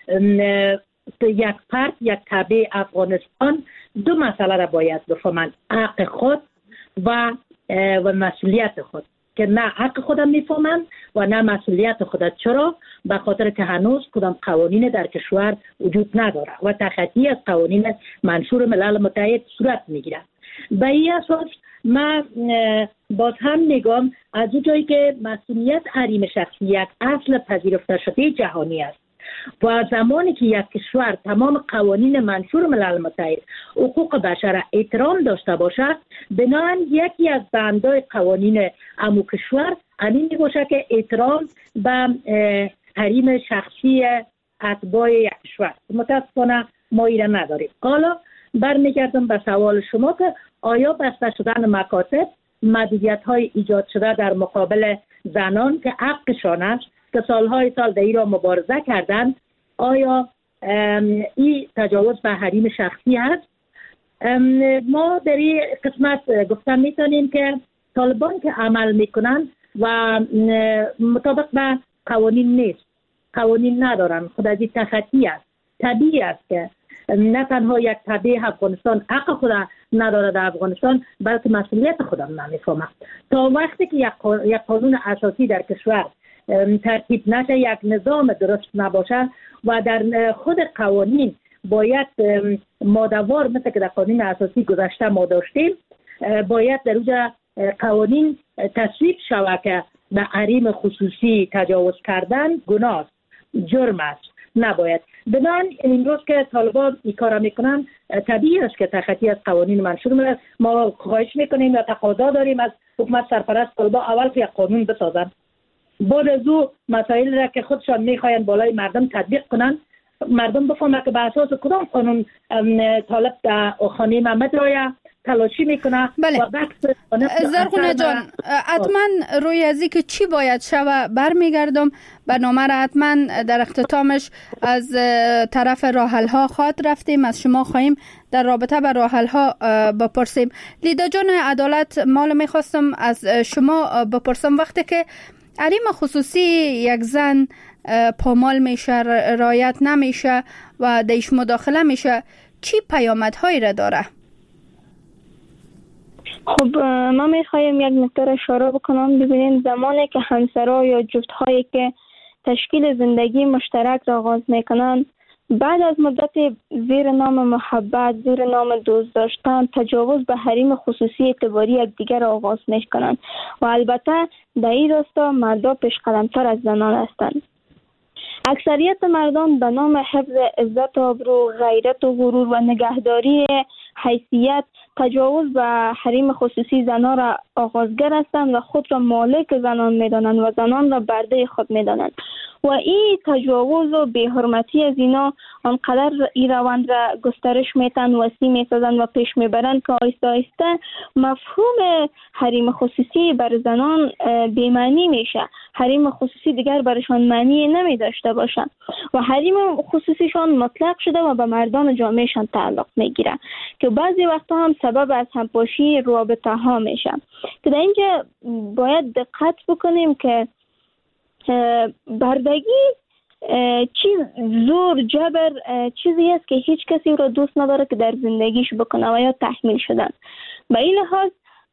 یک فرد، یک تبع افغانستان 2 مسئله را باید بفهمند: حق خود و مسئولیت خود، که نه حق خودم میفهمند و نه مسئولیت خودت. چرا؟ به خاطر که هنوز کدام قوانین در کشور وجود نداره و تخطی از قوانین منشور ملل متحد صورت میگیره. به این اساس من باز هم میگم از اون جایی که مسئولیت حریم شخصی یک اصل پذیرفته شده جهانی است و زمانی که یک کشور تمام قوانین منشور ملل متحد حقوق بشر احترام داشته باشد، بنابراین یکی از بندهای قوانین امو کشور همین باشه که احترام به حریم شخصی اتباع یک کشور. متاسفانه ما ایره نداریم. حالا برمیگردم به سوال شما که آیا بسته شدن مکاتب، محدودیت‌های ایجاد شده در مقابل زنان که حقشان است که سالهای سال در ایران مبارزه کردن، آیا این تجاوز به حریم شخصی هست؟ ما در این قسمت گفتن میتونیم که طالبان که عمل میکنن و مطابق به قوانین نیست، قوانین ندارن، خود از این تخطی است. طبیعی است که نه تنها یک تبع افغانستان حق خود نداره در افغانستان، بلکه مسئولیت خودم نمیفهمه. تا وقتی که یک قانون اساسی در کشور ترتیب نشه، یک نظام درست نباشه و در خود قوانین باید ماده‌وار مثل که در قانون اساسی گذشته ما داشتیم، باید در اوجه قوانین تصویب شود که به حریم خصوصی تجاوز کردن گناه است، جرم است، نباید. بنابراین این روز که طالبان این کار میکنن، طبیعی است که تخطی از قوانین منشور میشه. ما خواهش میکنیم و تقاضا داریم از حکومت سرپرست طالبان اول که یک قانون بسازن، بعد از او مسائل را که خودشان میخواین بالای مردم تطبیق کنن، مردم بفهمه که به اساس کدام قانون طالب در خانه محمد رای تلاشی میکنه. بله. و بحث زرغونه جان، حتما روی ازی که چی باید شوه برمیگردم. برنامه را حتما در اختتامش از طرف راحل ها خواهد رفتیم، از شما خواهیم در رابطه با راحل ها بپرسیم. لیدا جان عدالت، مال میخواستم از شما بپرسم، وقتی که حریم خصوصی یک زن پامال میشه، رعایت نمیشه و دیش مداخله میشه، چی پیامدهایی را داره؟ خب ما میخوایم یک نکته اشاره بکنم. ببینید زمانی که همسرها یا جفتهایی که تشکیل زندگی مشترک را آغاز میکنن، بعد از مدت زیر نام محبت، زیر نام دوست داشتن، تجاوز به حریم خصوصی اعتباری یکدیگر را آغاز میکنن و البته در این راستا مردا پیش قدمتر از زنان هستند. اکثریت مردان به نام حفظ عزت و آبرو، غیرت و غرور و نگهداری حیثیت تجاوز به حریم خصوصی زنان را آغازگر هستند و خود را مالک زنان میدانند و زنان را برده خود میدانند و این تجاوز و بی‌حرمتی از اینا آنقدر این روند را گسترش میتن، وسیع میسازند و پیش میبرند که آهسته آهسته مفهوم حریم خصوصی بر زنان بی‌معنی میشه. حریم خصوصی دیگر برشان معنی نمی داشته باشه و حریم خصوصیشان مطلق شده و به مردان جامعهشان تعلق میگیره که بعضی وقتا هم سبب از همپاشی رابطه ها میشه. که در اینجا باید دقت بکنیم که بردگی زور جبر چیزی است که هیچ کسی را دوست نداره که در زندگیش بکنه و یا تحمیل شدن. به این لحاظ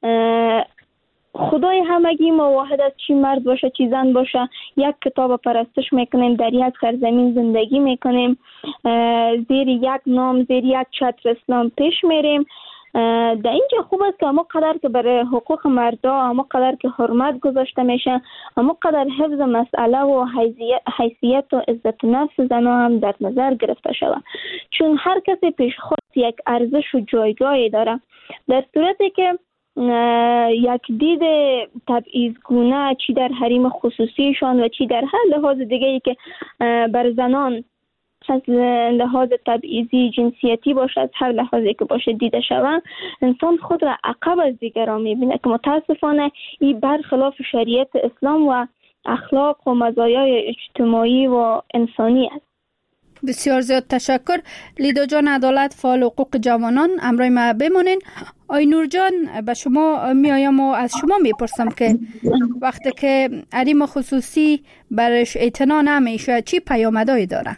خدای همگی ما واحد است، چی مرد باشه چی زن باشه، یک کتاب پرستش میکنیم، در یک سرزمین زندگی میکنیم، زیر یک نام، زیر یک چتر اسلام پیش میریم. در اینجا خوب است که اما قدر که برای حقوق مردا، اما قدر که حرمت گذاشته میشه، اما قدر حفظ مسئله و حیثیت و عزت نفس زنها هم در نظر گرفته شود، چون هر کسی پیش خود یک ارزش و جایگاهی داره. در صورتی که یک دید تبعیض‌گونه چی در حریم خصوصیشان و چی در هر لحاظ دیگه‌ای که بر زنان از لحاظ تبعیضی جنسیتی باشه، از هر لحاظی که باشه دیده شود، انسان خود را عقب از دیگران میبینه که متاسفانه این برخلاف شریعت اسلام و اخلاق و مزایای اجتماعی و انسانی است. بسیار زیاد تشکر. لیدا جان عدالت، فعال حقوق جوانان، امروز ما بمونین. آی نور جان، به شما میایم و از شما میپرسم که وقتی که حریم خصوصی برش اعتنا نمیشه چی پیامدهایی داره؟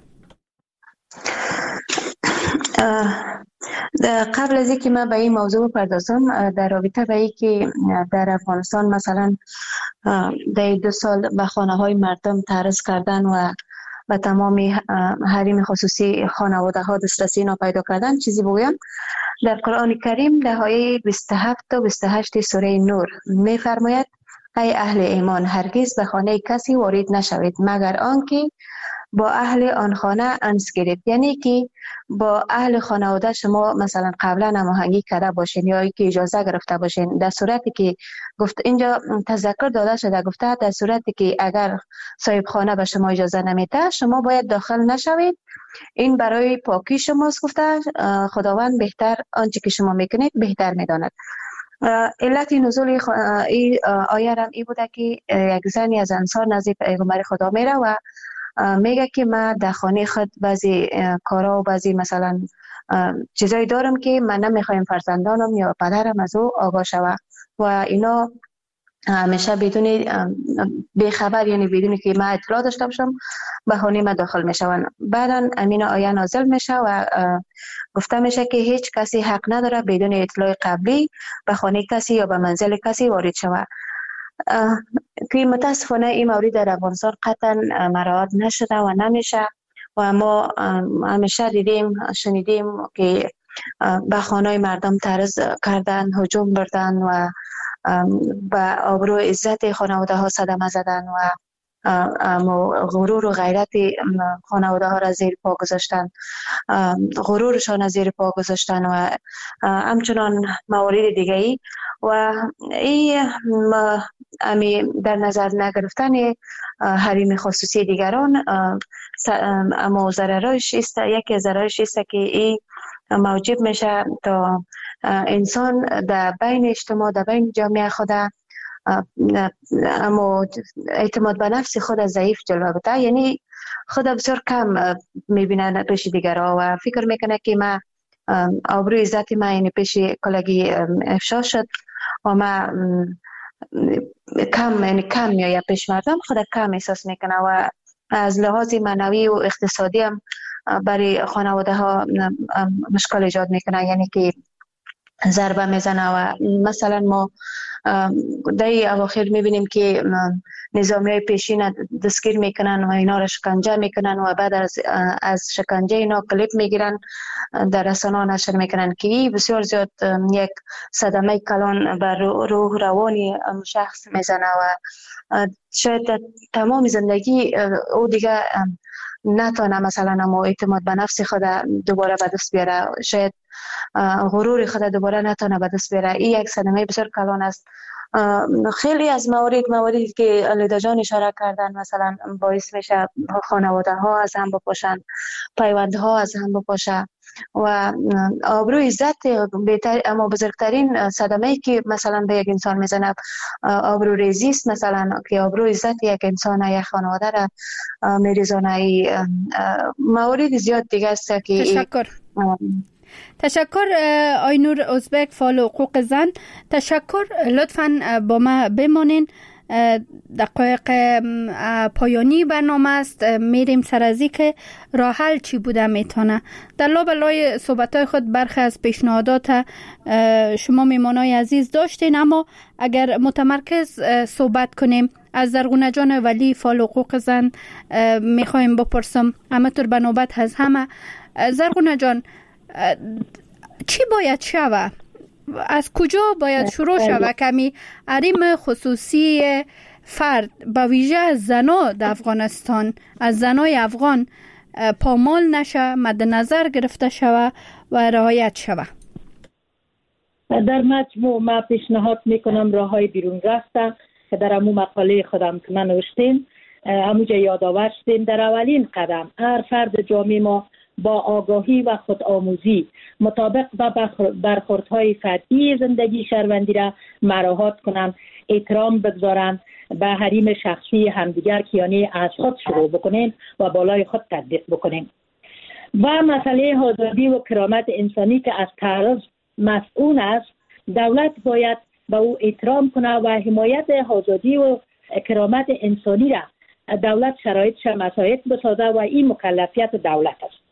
قبل از اینکه من به این موضوع بپردازم، در رابطه به اینکه در افغانستان مثلا در 2 سال به خانه های مردم تعرض کردن و تمام حریم خصوصی خانواده ها دسترسی پیدا کردن، چیزی بگویم. در قرآن کریم در آیه 27 و 28 سوره نور می‌فرماید: ای اهل ایمان، هرگز به خانه کسی وارد نشوید مگر آنکه با اهل آن خانه انس گیرید. یعنی که با اهل خانواده شما مثلا قبلا هماهنگی کرده باشین یا که اجازه گرفته باشین. در صورتی که گفت اینجا تذکر داده شده، گفته در صورتی که اگر صاحب خانه به شما اجازه نمیده شما باید داخل نشوید، این برای پاکی شماست. گفته خداوند بهتر آنچه که شما میکنید بهتر میداند. علت نزول این آیه هم این بوده که یک زنی از انصار نزد پیغمبر خدا میره و میگه که من در خانه خود بعضی کارا و بعضی مثلا چیزایی دارم که من نمیخوایم فرزندانم یا پدرم از او آگاه شود و اینا همیشه بدون بیخبر، یعنی بدون که من اطلاع داشته باشم به خانه من داخل میشون. بعدا امین آیه نازل میشه و گفته میشه که هیچ کسی حق نداره بدون اطلاع قبلی به خانه کسی یا به منزل کسی وارد شود. که متاسفانه این مورد در افغانستان قطعا مراعات نشده و نمیشه و ما همیشه شنیدیم که به خانه مردم تعرض کردن، هجوم بردن و به آبرو عزت خانواده ها صدمه زدن و غرور و غیرت خانواده ها را زیر پا گذاشتن، غرورشان را زیر پا گذاشتن و همچنان موارد دیگه ای و این در نظر نگرفتن حریم خصوصی دیگران، اما ضررش است. یکی ضررش است که این موجب میشه تا انسان در بین اجتماع، در بین جامعه خود اما اعتماد به نفس خود ضعیف جلوه بده، یعنی خود بسیار کم میبینه پیش دیگرها و فکر میکنه که ما آبروی عزت ما یعنی پیش کلگی افشا شد و ما کم یا پیش مردم خود کم احساس میکنه و از لحاظ معنوی و اقتصادی هم برای خانواده ها مشکل ایجاد میکنه، یعنی که ضربه میزنه و مثلا ما در اواخر میبینیم که نظامی های پیشین دستگیر میکنن و اینا را شکنجه میکنن و بعد از شکنجه اینا کلیپ میگیرن در رسانه نشر میکنن که بسیار زیاد یک صدمه کلان بر روح روانی شخص میزنه و شاید تمام زندگی او دیگه نتونه مثلا اما اعتماد به نفس خود دوباره به دست بیاره، شاید غرور خود دوباره نتونه به دست بیاره. این یک صدمه بسیار کلان است. خیلی از مواردی که لیدا جان اشاره کردن مثلا باعث میشه خانواده ها از هم بپاشن، پیوند ها از هم بپاشه و آبروی عزت اما بزرگترین صدمه که مثلا به یک انسان میزنه آبرو ریزی است، مثلا که آبروی عزت یک انسان یک خانواده را میریزونه. موارد زیاد دیگه است که تشکر آینور ازبک، فعال حقوق زن. تشکر. لطفاً با ما بمانین. دقایق پایانی برنامه است. میریم سر از که راه حل چی بوده میتونه. در لابلای صحبت‌های خود برخی از پیشنهادات شما میمانای عزیز داشتین، اما اگر متمرکز صحبت کنیم از زرغونه جان ولی، فعال حقوق زن، میخوایم بپرسم همطور به نوبت از همه. زرغونه جان، چی باید شوه؟ از کجا باید شروع شوه کمی حریم خصوصی فرد به ویژه زنا در افغانستان، از زنای افغان پامال نشه، مد نظر گرفته شوه و رعایت شوه؟ در مجموع ما پیشنهاد میکنم راههای بیرون رفته که در امو مقاله خودم که من نوشتیم همونجا یادآور شدیم. در اولین قدم هر فرد جامعه ما با آگاهی و خودآموزی مطابق با برخوردهای فردی زندگی شهروندی را مراعات کنند، احترام بگذارند، به حریم شخصی همدیگر که یعنی از خود شروع بکنیم و بالای خود تطبیق بکنیم. و مسئله آزادی و کرامت انسانی که از تعرض مسئول است، دولت باید به او احترام کنه و حمایت آزادی و کرامت انسانی را دولت شرایطش مساعد بسازه و این مکلفیت دولت است.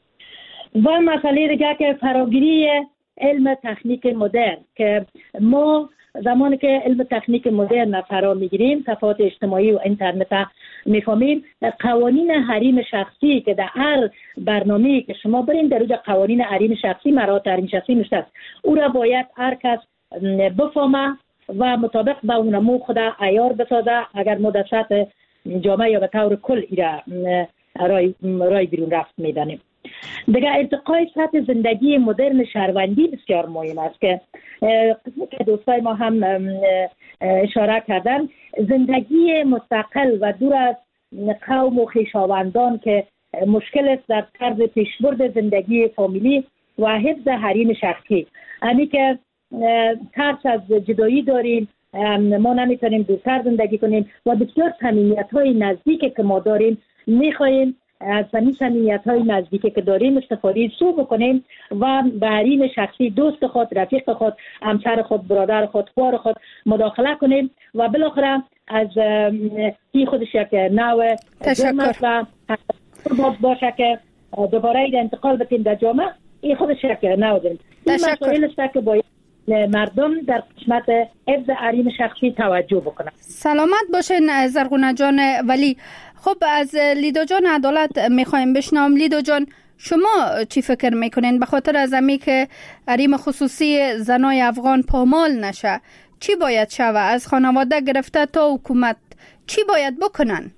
و مسئله دیگه که فراگیری علم تکنیک مدرن، که ما زمانی که علم تکنیک مدرن فرا میگیریم، تفاوت اجتماعی و اینترنت میفهمیم، قوانین حریم شخصی که در هر برنامه‌ای که شما برین در روی قوانین حریم شخصی، مراتب حریم شخصی نوشته است، او را باید هر کس بفهمه و مطابق با اون خود عیار بسازه اگر مدت جامعه یا به طور کل ایرا رای بیرون رفت میدانیم. دیگه ارتقای سطح زندگی مدرن شهروندی بسیار مهم است که دوستای ما هم اشاره کردن. زندگی مستقل و دور از قوم و خویشاوندان که مشکل است در طرز پیشبرد زندگی فامیلی و حفظ حریم شخصی. یعنی که ترس از جدایی داریم، ما نمیتونیم دورتر زندگی کنیم و بسیار صمیمیت‌های نزدیک که ما داریم میخواهیم از همین صمیمیت‌های نزدیکی که داریم استفاده سو بکنیم و به حریم شخصی دوست خود، رفیق خود، همسر خود، برادر خود، خوار خود مداخله کنیم و بالاخره از این خودش یک نوع تشکر باشه که دوباره این انتقال بتیم در جامعه. این خودش یک نوع داریم. این مسائل است که باید مردم در قسمت حفظ حریم شخصی توجه بکنن. سلامت باشین زرغونه جان ولی. خب از لیدا جان عدالت میخوایم بشنوم. لیدا جان، شما چی فکر میکنین به خاطر از امی که حریم خصوصی زنای افغان پامال نشه چی باید شوه؟ از خانواده گرفته تا حکومت چی باید بکنن؟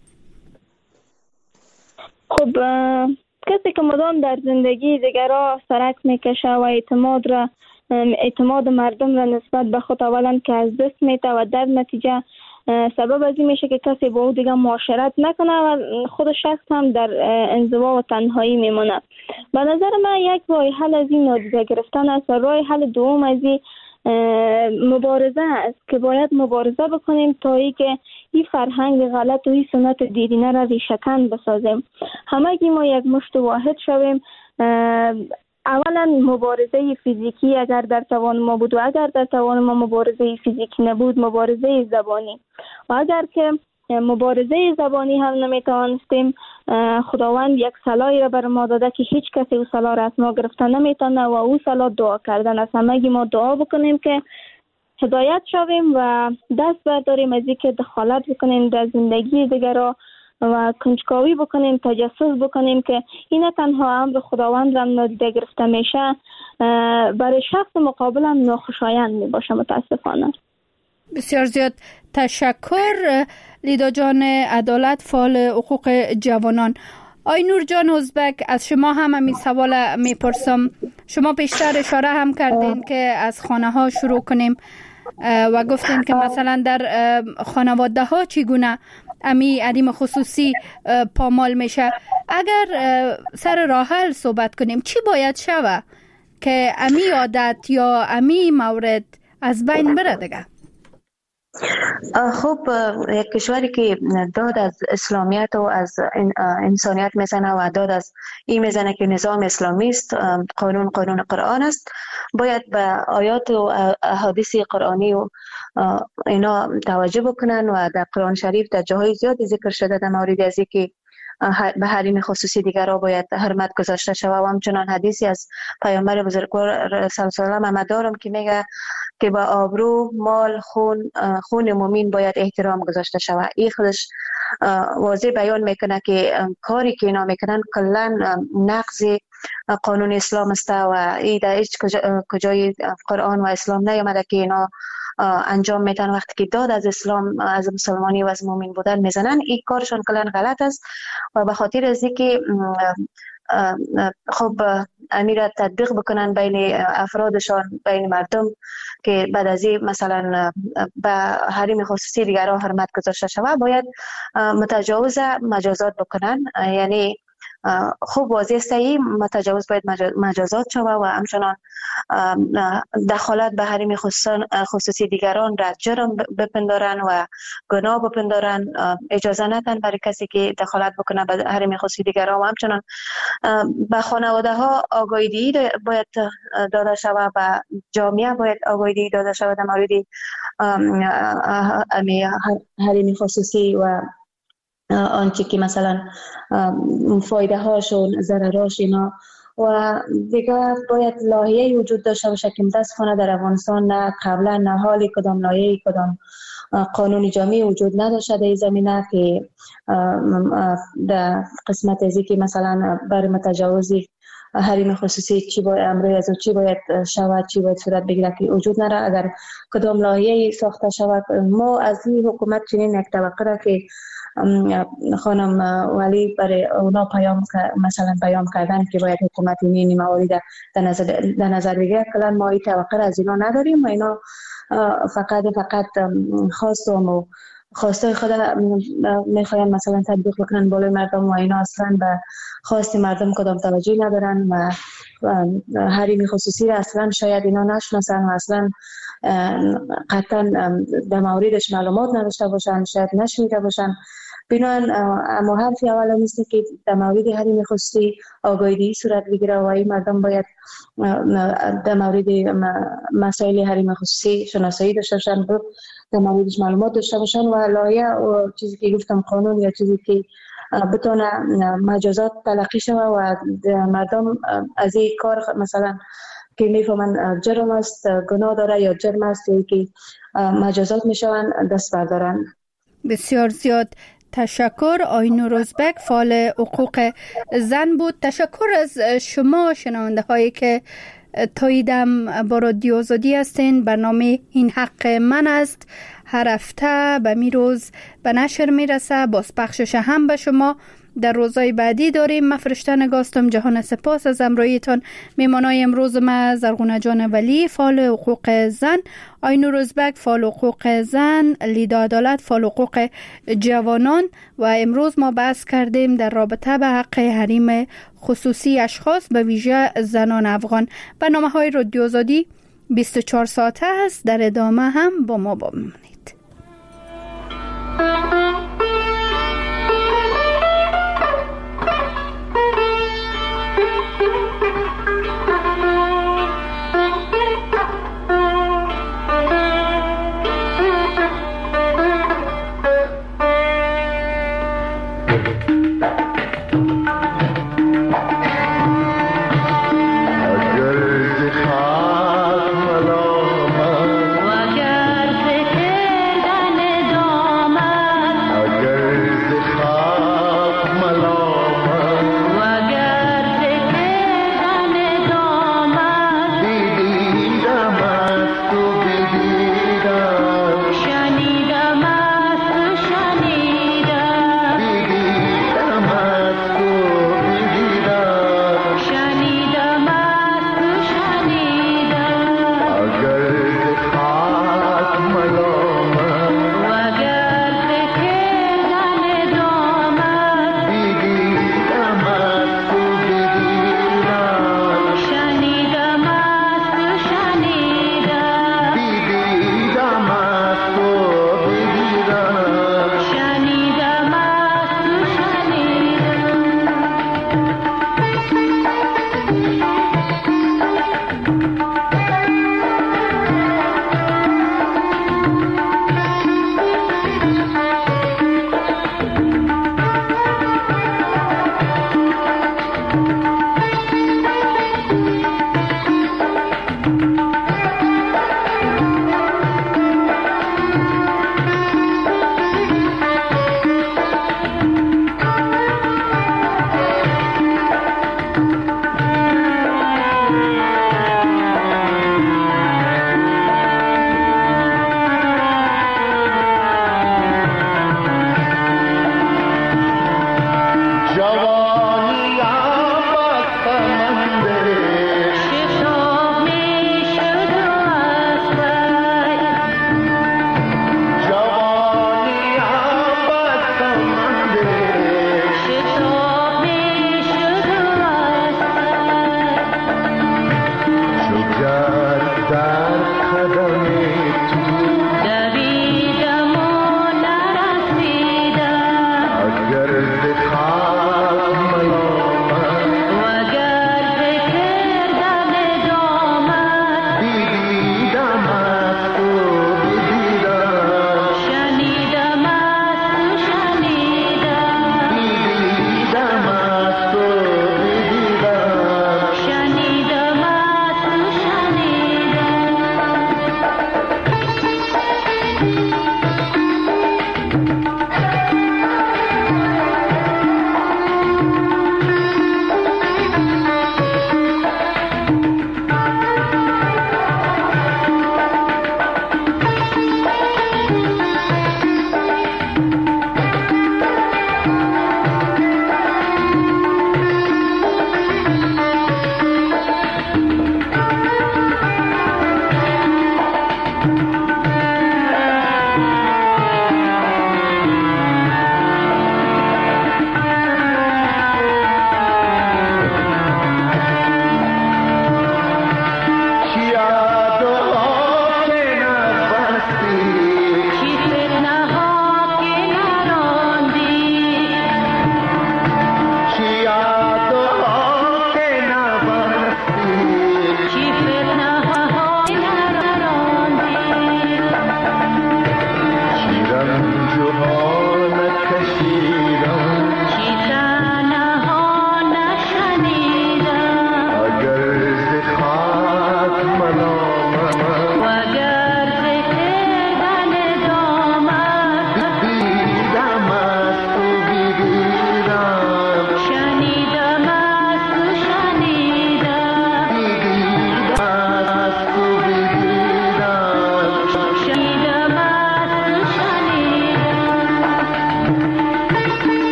خب کسی که مدام در زندگی دیگرها سرک میکشه و اعتماد مردم را نسبت به خود اولا که از دست میده و در نتیجه سبب از این میشه که کسی با او دیگه معاشرت نکنه و خود شخص هم در انزوا و تنهایی میمونه. به نظر من یک راه حل از این نادیده گرفتن است و راه حل دوم از این مبارزه است که باید مبارزه بکنیم تا ای که این فرهنگ غلط و این سنت دیرینه را ریشه‌کن بسازیم. همگی ما یک مشت واحد شویم. اولا مبارزه فیزیکی اگر در توان ما بود و اگر در توان ما مبارزه فیزیکی نبود، مبارزه زبانی، و اگر که مبارزه زبانی هم نمیتوانستیم، خداوند یک سلاحی را بر ما داده که هیچ کسی او سلاح را از ما گرفتن نمیتونه و او سلاح دعا کردن است. همگی ما دعا بکنیم که هدایت شویم و دست برداریم از اینکه دخالت بکنیم در زندگی دیگران و کنجکاوی بکنیم، تجسس بکنیم که این تنها امر خداوند را نادیده گرفته میشه، برای شخص مقابل هم ناخوشایند می باشه. متاسفانه. بسیار زیاد تشکر لیدا جان عدالت، فعال حقوق جوانان. آی نور جان ازبک، از شما هم همین سوال میپرسم. شما بیشتر اشاره هم کردین که از خانه ها شروع کنیم و گفتین که مثلا در خانواده ها چگونه امی عدیم خصوصی پامال میشه. اگر سر راه حل صحبت کنیم چی باید شوه که امی عادت یا امی مورد از بین بره دیگه؟ خب یک کشوری که داد از اسلامیت و از انسانیت میزنه و داد از این میزنه که نظام اسلامی است، قانون قرآن است، باید به آیات و احادیث قرآنی و اینا توجه بکنن و در قرآن شریف در جاهای زیادی ذکر شده در مورد از اینکه به حریم خصوصی دیگر را باید حرمت گذاشته شود و همچنان حدیثی از پیامبر بزرگوار صلی الله علیه و آله دارم که میگه که با آبرو، مال، خون مومن باید احترام گذاشته شود. این خودش واضح بیان میکنه که کاری که اینا میکنن کلا نقض قانون اسلام است و این در هیچ کجای قرآن و اسلام نیامده که اینا انجام میتن. وقتی که داد از اسلام، از مسلمانی و از مؤمن بودن میزنن، این کارشون کلا غلط است و به خاطر از اینکه خب امیر تطبیق بکنن بین افرادشان، بین مردم، که بعد از این مثلا به حریم خصوصی دیگرها حرمت گذاشته شود، باید متجاوز مجازات بکنن. یعنی خوب واضح است این متجاوز باید مجازات شود و همچنان دخالت به حریم خصوصی دیگران را جرم بپندارن و گناه بپندارن، اجازه ندن برای کسی که دخالت بکنه به حریم خصوصی دیگران و همچنان به خانواده ها آگاهی باید داده شود و جامعه باید آگاهی داده شود در مورد حریم خصوصی و آنچه که مثلا فایده هاش و ضرراش اینا. و دیگه باید لایحه‌ای وجود داشته باشه که متاسفانه در افغانستان نه قبلا نه حالی کدام لایحه‌ای کدام قانون جامعی وجود نداشته در این زمینه که در قسمت ازی که مثلا برای متجاوزی حریم خصوصی چی باید امروی از چی باید شود، چی باید صورت بگیره که وجود نره. اگر کدام لایحه‌ای ساخته شود، ما از این حکومت چنین یک توقع را که خانم ولی برای اونا مثلا پیام کردن که باید حکومت این موارد در نظر بگیره، کلا ما این توقع از اینا نداریم و اینا فقط خواستم و خواسته خود میخواین مثلا تطبیق بکنن بالای مردم و اینا اصلا به خواست مردم کدام توجه ندارن و حریم خصوصی را اصلا شاید اینا نشناسن و اصلا قطعا در موردش معلومات نداشته باشن، شاید نشنیده باشن. بنابراین اما حرفی اولا نیست که در مورد حریم خصوصی آگاهی صورت بگیره و این مردم باید در مورد مسائل حریم خصوصی شناسایی داشته باشن، در موردش معلومات داشته باشن و لایحه و چیزی که گفتم قانون یا چیزی که بتونه مجازات تلقی شود و مردم از این کار مثلا که میفهمن جرم است، گناه داره یا جرم است یا که مجازات میشون دست بردارن. بسیار زیاد تشکر. آی نور ازبک، فعال حقوق زن بود. تشکر از شما شنونده هایی که تاییدم با رادیو آزادی هستین. برنامه این حق من است هر هفته به می روز به نشر میرسه. باز پخشش هم به شما در روزهای بعدی داریم. من فرشته نگاستم. جهان سپاس از همراهیتان. میمانای امروز ما زرغونه جان ولی فعال حقوق زن، آینور ازبک فعال حقوق زن، لیدا عدالت فعال حقوق جوانان و امروز ما بحث کردیم در رابطه به حق حریم خصوصی اشخاص به ویژه زنان افغان. برنامه‌های رادیو آزادی 24 ساعته است. در ادامه هم با ما بمانید.